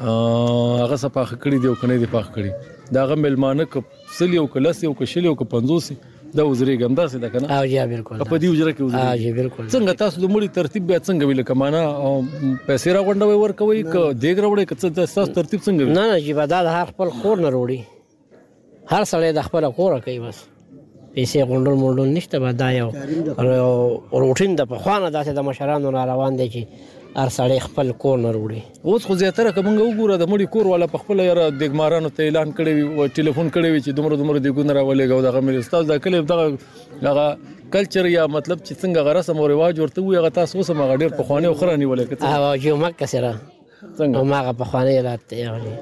هغه صفاخ کړی دی او کنه دی پاخ کړی دا غ ملمانه ک سلی او کلس او ک شلی او ک پنځوس دا وزري ګمدا سي دا کنه او یا بالکل په دې وزره کې وزري ها جی بالکل څنګه تاسو د مړي ترتیب بیا څنګه ویل کمانه پیسې را غونډوي ور کوي ک دیګ راوړي ک تاسو ترتیب څنګه نه نه جی بدل هر خپل خور نه وروړي هر سړی د خپل کور کوي بس پیسې غونډول مونډول نشته به دا یو روټین د په خوانه داسې د مشرانو را روان دی چې هر سړی خپل کور نه وروړي اوس خو زیاتره کومه وګوره د مړي کور والا په خپل یاره دګمارانو ته اعلان کړی وي او ټلیفون کړی وي چې دومره دومره دګونه راولېږو دغه مې استاد دا کلی دغه هغه کلچر یا مطلب چې څنګه غ رسم او رواج ورته وي هغه تاسو اوس هغه ډېر پخوانی خو رانی ولې کته او جو مکه سره څنګه هغه پخوانی رات یعنی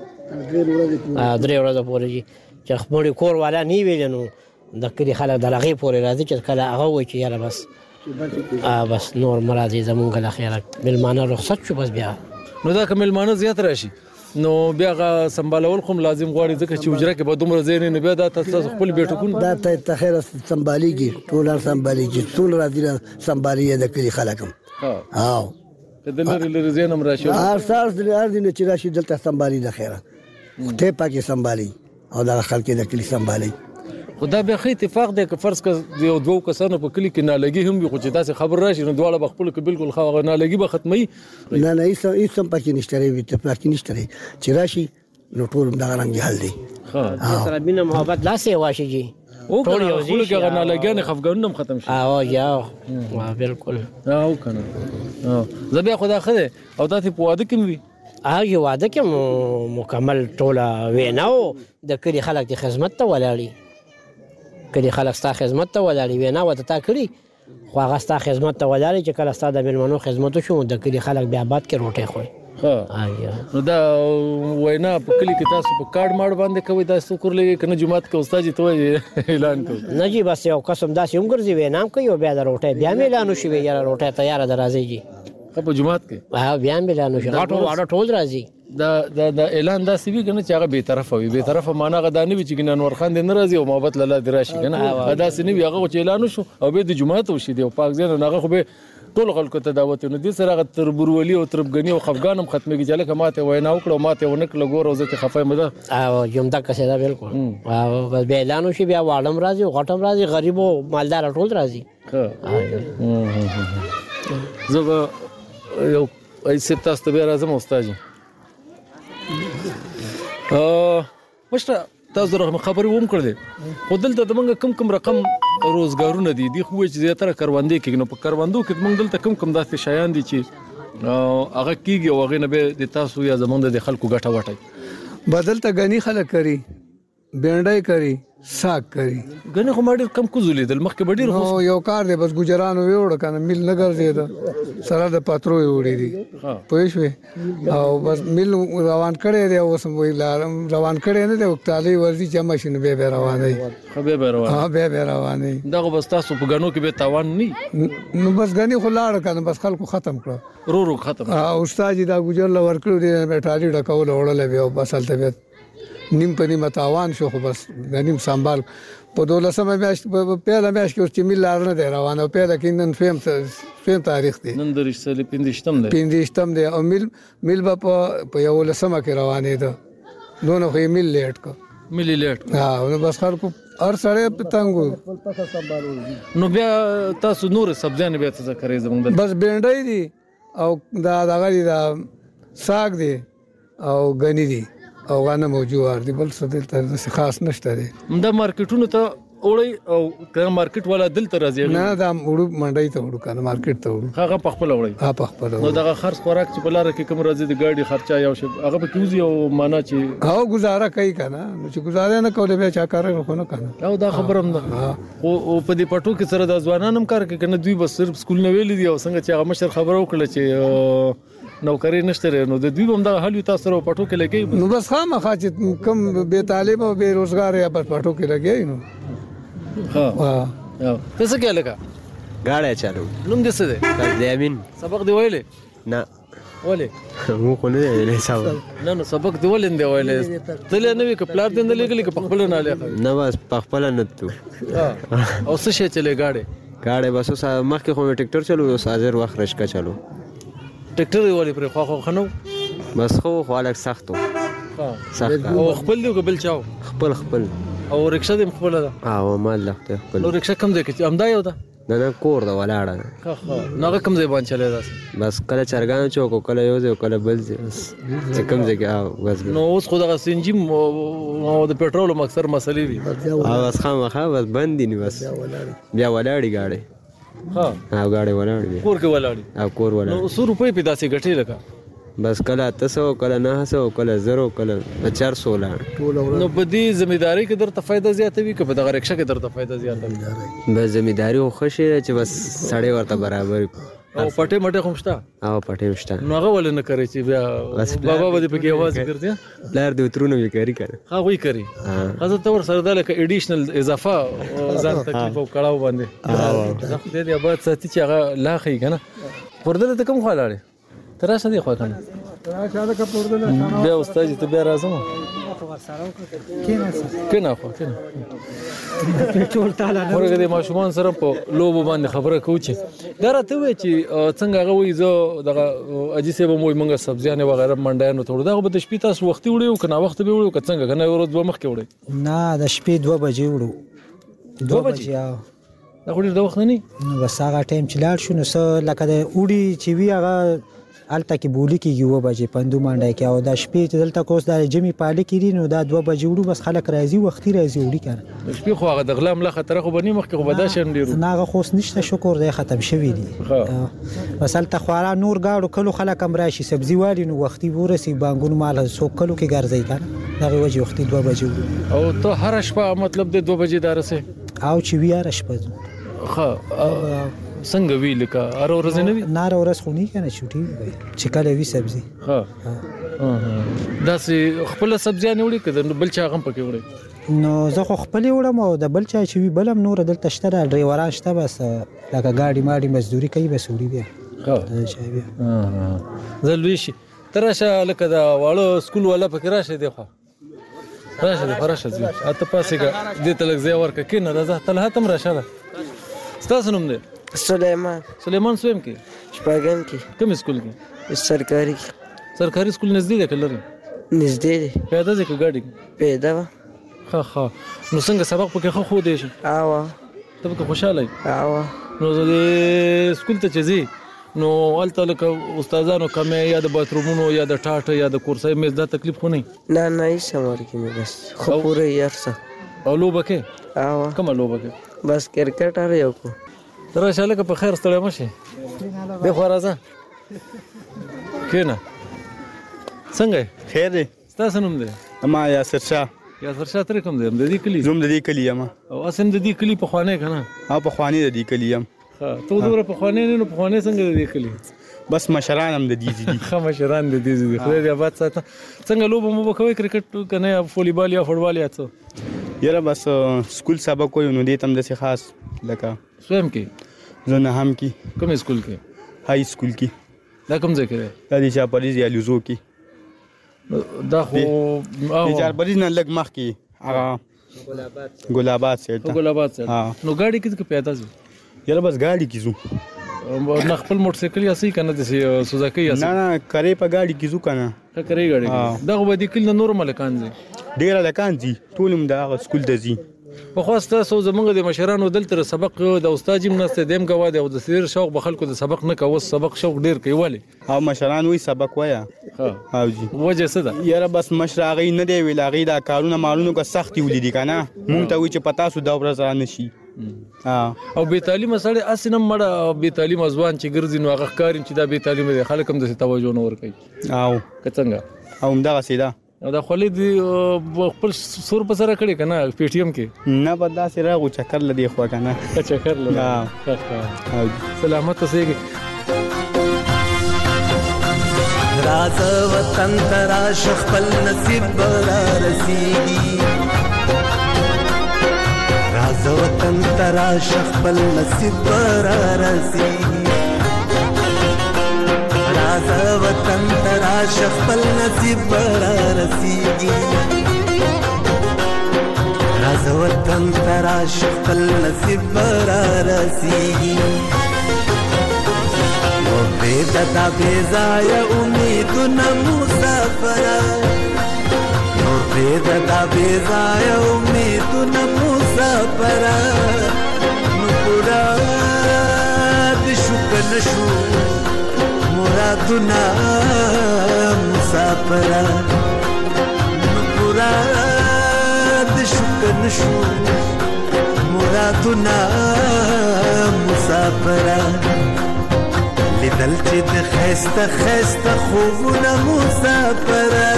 درې ورځې پورې چې خپل کور والا نی ویل نو د کلی خلک دلغه پورې راځي چې کله هغه و چې یاره بس ا بس نور مرادي زمونږ له خیره ملمانه رخصت شو بس بیا نو دا کوم ملمانه زیات راشي نو بیا غ سمبالول خو لازم غواړي ځکه چې وجره کې به دومره زین نه بیا دا تاسو خپل بیٹکون دا ته خیره سمباليږي ټول سمباليږي ټول راځي سمبالي د کلی خلکم ها کله لري زینم راشي هر سال د اردن چې راشي دلته سمبالي د خیره ته پاکي سمبالي او د خلک د کلی سمبالي خدا به خې اتفاق دی که فرض ک یو دوه کسانو په کلی کې نالګي هم وي خو چې تاسو خبر راشي نو دواړه بخپل کې بالکل خو نالګي به ختمي نه نه هیڅ هیڅ هم پکې نشته ری اتفاق نشته ری چې راشي نو ټول دا رنګ حل دی ها سره بینه محبت لاسه واشي جی او ټول یو ځای کې نالګي خفګانونه ختم شي او یا بالکل او کنه زبیا خدا خده او تاسو په واده کې وي هغه واده کې مکمل ټوله ویناو د کلی خلک د خدمت ته ولاړی کله خلک ستا خدمت ته ولاړی وینا وته تا کړی خو هغه ستا خدمت ته ولاړی چې کله ستا د ملمنو خدمت شو د کلی خلک بیا باد کې روټه خوي ها نو دا وینا په کلی کې تاسو په کارت ماړ باندې کوي دا څوک لګي کنه جمعات کې استاد ته اعلان کوي نه جی بس یو قسم داسې عمرځي وینا کوي او بیا د روټه بیا اعلان شي یاره روټه تیار درازي جی په جمعات کې ها بیا اعلان شي غاټو واړه ټول راځي دا دا اعلان دا سی وی کنه چې هغه به طرفه وي به طرفه معنا غدا نه وي چې ګنن ورخان دي ناراضي او محبت لاله دراشي کنه غدا سي نه وي هغه چې اعلان شو او به د جمعه ته وشي دی او پاک زین هغه خو به ټول خلکو ته دعوت نو دي سره تر برولي او تربګنی او خفغانم ختمه کیږي چې ماته وینا وکړو ماته ونکړه ګور او زه ته خفای مده او جمعه کا سره بالکل او بس به اعلان شي بیا واړم راځي او غټم راځي غریب او مالدار ټول راځي ها زه یو ایسه تاسو ته بیا راځم استاد ا مشره تاسو درغه خبرې ووم کړل خو دلته د منګه کم کم رقم روزګارونه دي د خو چې زیاتره کاروندې کې نو په کاروندو کې موږ دلته کم کم داسې شایان دي چې هغه کیږي او هغه نه به د تاسو یا زمونږ د خلکو ګټه وټي بدلته غنی خلک کوي بینډای کوي ساک کوي غنی خو ماډر کم کوزولې د مخ کې ډیر خو یو کار دی بس ګجرانو ویوړ کنه مل نه ګرځي دا سره د پاترو وړي دي پوښوي او بس مل روان کړي دی اوس وی روان کړي نه دی وکټالي ورزي جمع شنه به روان دی خو به روان ها به روان دی دا بس تاسو په غنو کې به تاوان نه نو بس غنی خو لاړ کنه بس خلکو ختم کړو رو رو ختم او استاد دا ګجر ل ورکړو دی بیٹالي ډکول وړل به بس هلته به نیم په نیمه تاوان شو خو بس غنیم سنبال په دولسمه میاشت په پیله میاشت کې چې مل لار نه دی روان او پیله کې نن فهم فهم تاریخ دی نن درشتل پندشتم دی پندشتم دی او مل مل په یو لسمه کې روانې ده نو خو مل لیټ کو مل لیټ ها نو بس خلکو هر سړی پتنګو نو بیا تاسو نور سبزیان به څه کوي زمونږ بس بینډای دي او دا دغه دي دا ساګ دي او غنی دي او غنه موجود دي بل څه دلته خاص نشته دي دا مارکیټونو ته وړي او کله مارکیټ والا دلته راځي نه دا وړو منډای ته وړو کنه مارکیټ ته وړو هغه په خپل وړي ها په خپل نو دا خرڅ خوراک چې بلاره کې کوم راځي د ګاډي خرچه یو شی هغه په کیږي او معنا چې هاو گزاره کوي کنه نو چې گزاره نه کوله بیا چا کار خو نه کنه او دا خبرم ده او په دې پټو کې سره د ځوانانم کار کوي کنه دوی بس صرف سکول نه ویلي دي او څنګه چې هغه مشر خبرو کړل چې نوکری نشته نو د دوی هم دا حل تاسو سره پټو کې لګي نو بس خامخا چې کم بے تعلیم او بے روزګار یا پر پټو کې لګي نو ها ها څه کې لګا غاړه چالو نوم دې څه ده د امین سبق دی ویلې نه ولې مو خو نه ویلې صاحب نه نو سبق دی ولې دی ویلې تل نه وی کپلار دې نه لګلې ک خپل نه لګا نه بس خپل نه تو او څه شي چلے گاډي گاډي بس مخکې خو ټریکټر چلو سازر وخت رشکا چلو ټریکټر دی ولې پر خو خو خنو بس خو خو الګ سختو ها سخت او خپل دی بل چاو خپل خپل او رکشا دې خپل ده او مال لخته خپل نو رکشا کم دی کې امدا یو ده نه نه کور دا ولاړه ها ها نو کم ځای باندې چلے ده بس کله چرګان چوک کله یو ځای کله بل ځای چې کم ځای کې بس نو اوس خو دا سنجیم او د پېټرول مکسر مسلې دي او بس خامخا بس بند دي بس بیا ولاړی گاډي ها او گاډي ولاړی کور کې ولاړی او کور ولاړی نو સો روپۍ په داسې غټي لګا بس کله تاسو کله نه سو کله زرو کله چار سو لاړ نو په دې ځمېداري کې درته فائدہ زیاته وي که په دغه رکشا کې درته فائدہ زیاته وي بس ځمېداري خو خوشي چې بس سړی ورته برابر او پټه مټه کوم شته او پټه مشته نو هغه ول نه کوي چې بیا بابا به په کې आवाज کوي لار د وترونو وی کوي کنه ها وی کوي هغه تور سره د لکه اډیشنل اضافه ځان تکلیف او کړهو باندې زه خو دې آباد ساتي چې هغه لا خي کنه پردل ته کوم خلاړي تراشه دی خو کنه تراشه دا پردل بیا استاد ته بیا راځم کینه خو کینه ټول تعالی ورګه د ماشومان سره په لوبو باندې خبره کوي دا راته وی چې څنګه هغه وی زه دغه اجي سه به موږ منګه سبزیانه وغیرہ منډایانو ټول دا به د شپې تاسو وختي وړو کنه وخت به وړو څنګه کنه ورځ به مخ کې وړي نه د شپې دوه بجې وړو دوه بجې دا خو ډېر وخت نه نو بس هغه ټایم چې لاړ شو نو سه لکه د اوړي چې وی هغه الته کې بولی کېږي و بجې پندو منډه کې او دا شپې چې دلته کوس د جمی پاله کېږي نو دا دوه بجې وړو بس خلک راځي وختي راځي وړي کنه شپې خو هغه د غلا مله خطر خو بنی مخ کې خو بداشن ډیرو نه هغه خوس نشته شکر دی ختم شوی دی بس الته خوارا نور گاړو کلو خلک هم راشي سبزی والی نو وختي ورسي بانګونو مال سو کلو کې ګرځي کنه دا وجه وختي دوه بجې وړو او ته هر شپه مطلب د دوه بجې دارسه او چې وی هر شپه ها څنګه وی لکه ار ورځ نه وی نار ورځ خو نه کنه چوټي وي چې کله وی سبزي ها دا سي خپل سبزی نه وړي کده بل چا غم پکې وړي نو زه خو خپل وړم او د بل چا چې وی بلم نور دلته شته ډرایوران شته بس لکه گاډي ماډي مزدوري کوي بس وړي بیا ها چا بیا ها زلوي شي ترشه لکه دا واړو سکول ولا پکې راشه دی خو راشه دی راشه دی اته پاسه دې تلک زی ورکه کینه راځه تل هاتم راشه ستاسو نوم دی سلیمان سلیمان سویم کې شپږم کې کوم سکول کې سرکاري سرکاري سکول نږدې ده کلر نږدې دی پیاده ځکه ګاډي پیاده وا ها ها نو څنګه سبق پکې خو خو دی شي اوا ته پکې خوشاله اوا نو زه سکول ته چزي نو الته لکه استادانو کمه یا د باترومونو یا د ټاټ یا د کورسای مې دا تکلیف خو نه نه نه هیڅ امر کې مې بس خو پوره یارسه او لوبکه اوا کومه لوبکه بس کرکټ اره یو کو تر شاله که په خیر ستړی مشي به خو راځه کینه څنګه خیر دی ستاسو نوم دی ما یاسر شاه یاسر شاه تر کوم دی د دې کلی زوم د دې کلی یم او اسم د دې کلی په خوانه کنه ها په خوانه د دې کلی یم ها ته دوره په خوانه نه په خوانه څنګه د دې کلی بس مشران هم د دې دي خه مشران د دې دي خو دې آباد ساته څنګه لوب مو کوي کرکټ کنه یا فوټبال یا فوټبال یا څه یاره بس سکول سبق کوي نو دې تم د خاص لکه سویم کې زه نه هم کې کوم سکول کې های سکول کې دا کوم ځای کې دی دا د چاپریز یا لوزو کې دا خو د چاپریز نه لګ مخ کې هغه ګلابات ګلابات سیټ ګلابات سیټ نو گاډي کې پیدا ځو یاره بس گاډي کې زو نه خپل موټر سایکل یا سې کنه د سوزاکی یا نه نه کرے په گاډي کې زو کنه کرے گاډي دا خو د کل نورمال کان دي ډیر لکان دي ټولم دا سکول ته زی په خواسته سو زمونږ د مشرانو دلته سبق د استاد جیم نسته دیم غوا دی او د سیر شوق بخلکو د سبق نه کوي سبق شوق ډیر کوي والی او مشران وی سبق وایا ها او جی وجه څه ده یاره بس مشراغي نه دی ویل غي دا کارونه مالونو کا سختي ولیدي کنه مونږ ته وی چې پتا سو دا ورځ را نشي او بے تعلیم سره اسنم مړه بے تعلیم ځوان چې ګرځي نو هغه کارین چې دا بے تعلیم دي خلک هم د توجه نه ور کوي او کڅنګ او همدغه سیدا دا خولې دی خپل سور په سره کړي کنه پی ټی ایم کې نه بدا سره غو چکر لدی خو کنه چکر لدی ها سلامت اوسئ راز وطن ترا شخپل نصیب برا رسیدی راز وطن ترا شخپل نصیب برا رسیدی راز وطن ترا شخپل نصیب برا رسیدی راز وطن ترا شخپل نصیب برا رسیدی و بے پریدا دا بیزای امیدونه مسافره نور پریدا دا بیزای امیدونه مسافره نو پورا د شکر نشو مرادونه مسافره نو پورا د شکر نشو مرادونه مسافره لیدل چې د خسته خسته خوبونه مسافره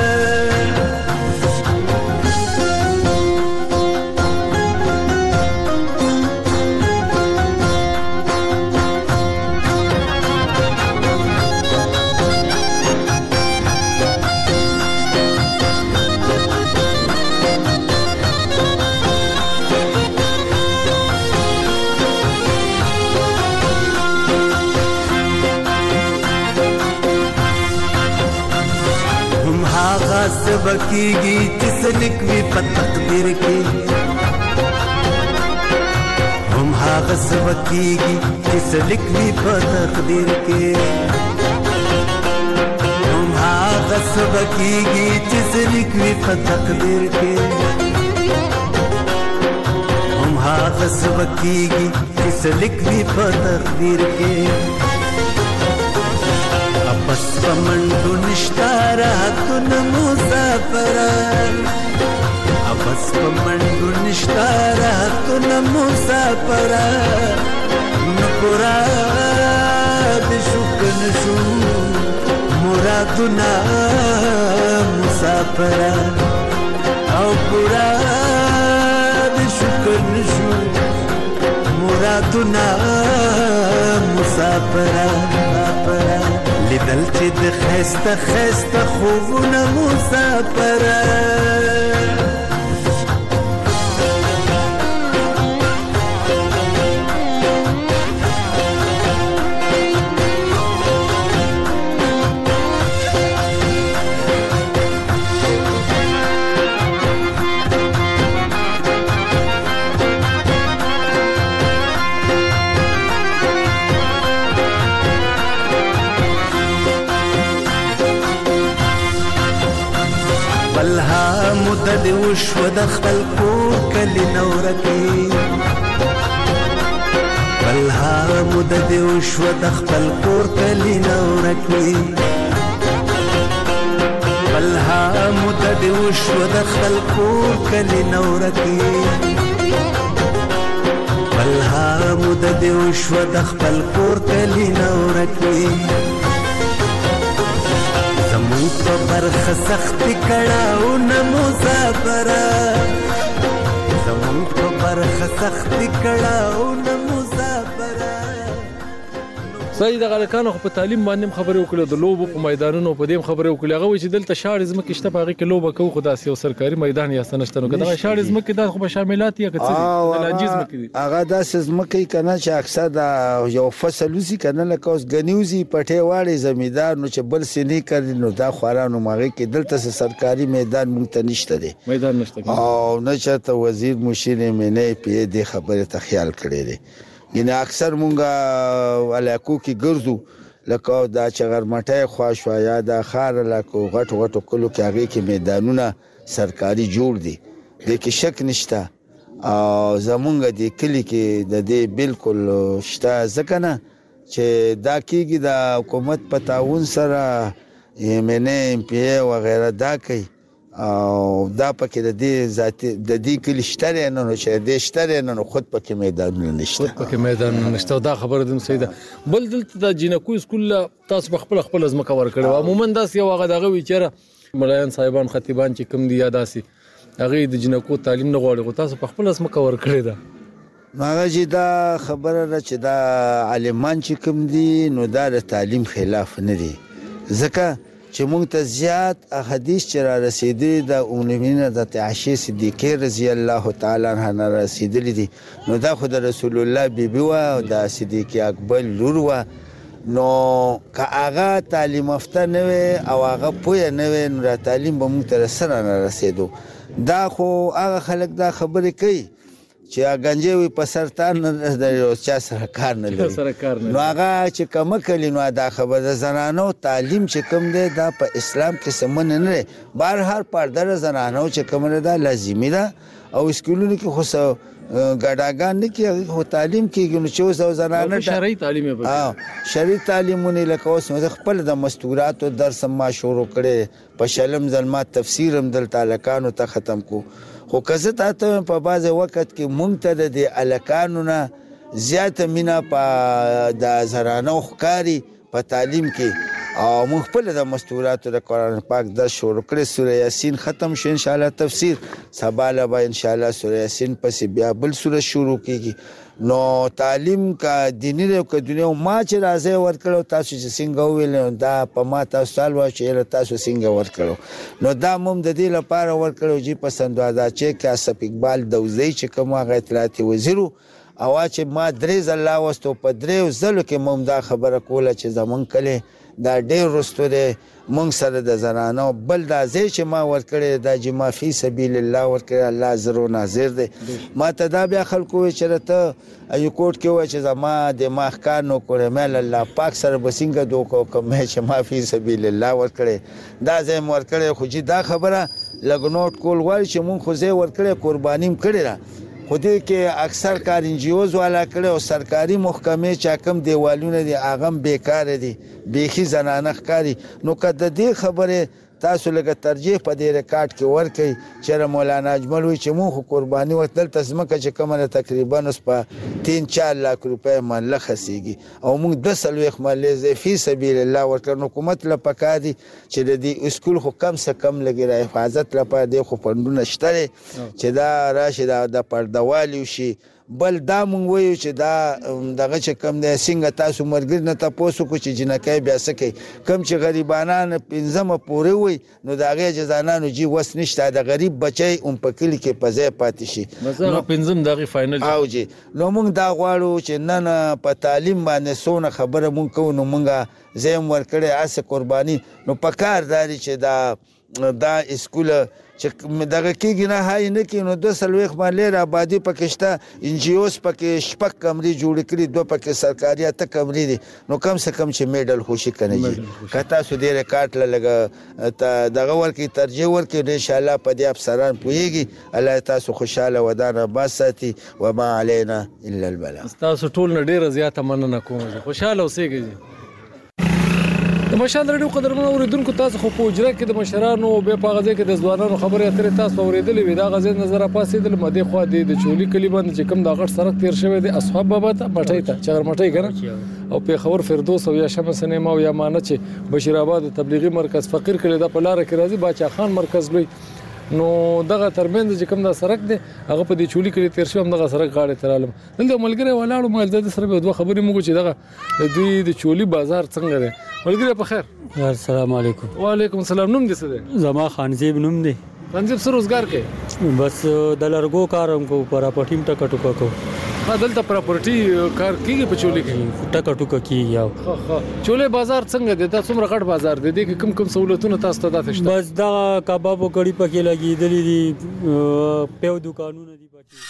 بکیږي چې سلک وي په تقدیر کې هم هغه سبکیږي چې سلک وي په تقدیر کې هم هغه سبکیږي چې سلک وي په تقدیر کې هم هغه سبکیږي چې سلک وي په تقدیر کې بس پمنډو نشتا راحتونه مسافران بس پمنډو نشتا راحتونه مسافران نو پورا د شکر نشو مرادونه مسافران او پورا د شکر نشو مرادونه مسافران لیدل چې د خسته خسته خوبونه مسافره مدد وشو د خپل کور کلی نورکی بلها مدد وشو د خپل کور کلی نورکی بلها مدد وشو د خپل کور کلی نورکی بلها مدد وشو د خپل کور کلی نورکی زمون په برخه سختی کړهو نه مسافره زمون په برخه سختی کړهو نه مسافره صحیح د غلکانو په تعلیم باندې خبرې وکړو د لوبو په میدانونو په دې خبرې وکړو هغه چې دلته شاړ زمکه شته په هغه کې لوبه کوي خدا سي او سرکاري میدان یا سنشتنو کدا شاړ زمکه د خو شاملات یا کڅ د لانجیز مکه هغه د زمکه کنه چې اکثر د یو فصل وزي کنه لکه اوس غنیوزي پټه واړي زمیدار نو چې بل سینې کړي نو دا خورانو ماغه کې دلته سرکاري میدان مونږ ته نشته دي میدان نشته او نه چاته وزیر مشیر مینه پی دې خبره ته خیال کړی دی ینه اکثر مونږه علاقو کې ګرځو لکه دا چغرمټه خواشوا یا د خار لکه غټ غټ کلو کې هغه کې میدانونه سرکاري جوړ دي د کې شک نشته او زمونږ د کلی کې د دې بالکل شته ځکه نه چې دا کېږي د حکومت په تعاون سره یمنه ام پی او غیره دا کوي او دا پکې د دې ذاتي د دې کلی شته نه نو چې د شته نه خود پکې میدانونه نشته خود پکې میدانونه نشته دا خبره دم سیده بل دلته د جنکو سکول تاسو خپل خپل ځمکه ورکړو عموما داس یو هغه دغه ویچره ملایان صاحبان خطیبان چې کم دي یا داسي هغه د جنکو تعلیم نه غواړي تاسو خپل ځمکه ورکړی دا ماغه چې دا خبره ده چې دا عالمان چې کم دي نو دا د تعلیم خلاف نه دي ځکه چې موږ ته زیات احادیث چې را رسیدلي د امونه د عائشہ صدیقه رضی الله تعالی عنها رسیدلي دي نو دا خو د رسول الله بیبي و او د صدیق اکبر لور و نو که هغه تعلیم یافته نه وي او هغه پوهه نه وي نو تعلیم به موږ ته سره نه رسیدو دا خو هغه خلک دا خبرې کوي چې غنجې وي په سرطان نه د چا سره کار نه لري نو هغه چې کوم کلی نو دا خبره د زنانو تعلیم چې کوم دی دا په اسلام کې سمون نه لري بهر هر پرده زنانو چې کوم دا لازمي ده او سکولونو کې خو ګډاګان نه کې هو تعلیم کېږي نو چې اوس زنانه شرعي تعلیم یې ها شرعي تعلیمونه لکه اوس مزه خپل د مستورات او درس ما شروع کړي په شلم ظلمه تفسیر هم دل تعلقانو ته ختم کو خو کزه ته په بعض وخت کې مونږ ته د الکانو نه زیاته مینا په د زرانو ښکاری په تعلیم کې او مونږ خپل د مستورات د قران پاک د شروع کړي سوره یاسین ختم شو ان شاء الله تفسیر سبا له به ان شاء الله سوره یاسین پس بیا بل سوره شروع کیږي نو تعلیم کا دیني او کا دنیا ما چې راځي ورکړو تاسو چې څنګه ویل دا په ما تاسو سوال و چې تاسو څنګه ورکړو نو دا موږ د دې لپاره ورکړو چې پسندوازه چې کاسب اقبال دوزی چې کومه غیرتلاتی وزیرو او چې ما درې ځله واستو په درې ځلو کې موږ دا خبره کوله چې زمون کله دا ډېر رستو دی مونږ سره د زنانو بل دا ځای چې ما ورکړی دا چې ما فی سبیل الله ورکړی الله زر و ناظر دی ما ته دا بیا خلکو وایي چې راته یو کوټ کې وایي چې زما دماغ کار نه کړی مې الله پاک سره به څنګه دوکه وکړم چې ما فی سبیل الله ورکړی دا ځای مې ورکړی خو چې دا خبره لږ نوټ کول غواړي چې مونږ خو ځای ورکړی قرباني م کړې ده خو دې کې اکثر کار انجیوز والا کړي او سرکاري محکمې چې کم دیوالونه دي هغه بیکار دي بیخي زنانه ښکاري نو کده دې خبره تاسو لږه ترجیح په دې ریکارډ کې ورکړئ چې مولانا اجمل وی چې مونږ قرباني ورتل تزمکه چې کومه تقریبا اوس په تین چار لک روپۍ مله خسيږي او مونږ د سلويخ ملې فی سبیل الله ورکړو حکومت له پکاري چې د دې اسکول خو کم څه کم لګي را حفاظت لپاره د خو پندونه شته چې دا راشي د پردوالي شي بل دا مونږ وایو چې دا دغه چې کم دی څنګه تاسو مرګ نه تاسو کو چې جنکای بیا سکه کم چې غریبانان پنځمه پورې وي نو دا غي جزانانو جی وس نشته د غریب بچي اون په کلی کې پځه پاتې شي مثلا پنځم دغه فائنل او جی نو مونږ دا غواړو چې نن په تعلیم باندې سونه خبره مونږ کوو نو مونږه زم ورکړې اس قرباني نو پکار داري چې دا دا اسکول چې دغه کېږي نه هاي نه کې نو د سلويخ باندې آبادی پکشته انجیوز پکې شپک کمرې جوړ کړي دوه پکې سرکاري ته کمرې دي نو کم سے کم چې میډل خوشي کنه جی کتا سو دې ریکارډ لګه دغه ورکی ترجیح ورکی ان شاء الله په دې افسران پويږي الله تاسو خوشاله ودانه باساتي وما علينا الا البلاغ تاسو ټول نه ډیره زیاته مننه کوم خوشاله اوسئ د مشال رادیو قدرمنو اوریدونکو تاسو خو په اجرا کې د مشرانو به په غزه کې د ځوانانو خبرې اترې تاسو اوریدلې وي دا غزه نظر پاسېدل مده خو د چولي کلی باندې چې کوم د غټ سرک تیر شوی دی اصحاب بابا ته مټی ته چغر مټی کنه او په خبر فردوس او یا شمس سینما او یا مانه چې بشیر آباد تبلیغي مرکز فقیر کړي د پلار کې راځي باچا خان مرکز لوی نو دغه ترمنځ چې کوم د سرک دی هغه په دې چولي کې تیر شو هم دغه سرک غاړه ترالم دلته ملګری ولاړو مال د سره به دوه خبرې موږ چې دغه د دوی د چولي بازار څنګه دی ملګری په خیر السلام علیکم وعلیکم السلام نوم دې څه دی زما خانزیب نوم دی خانزیب څه روزګار کوي بس د لرګو کارم کو پر پټیم ټکا ټوکا کو ها دلته پراپرټي کار کیږي په چولي کې ټکا ټوکا کیږي یو ها ها چولي بازار څنګه دی دا څومره غټ بازار دی د کوم کوم سہولتونه تاسو ته داتې شته بس دا کباب او کړي پکې لګیدلې دي په دکانونو دي پکې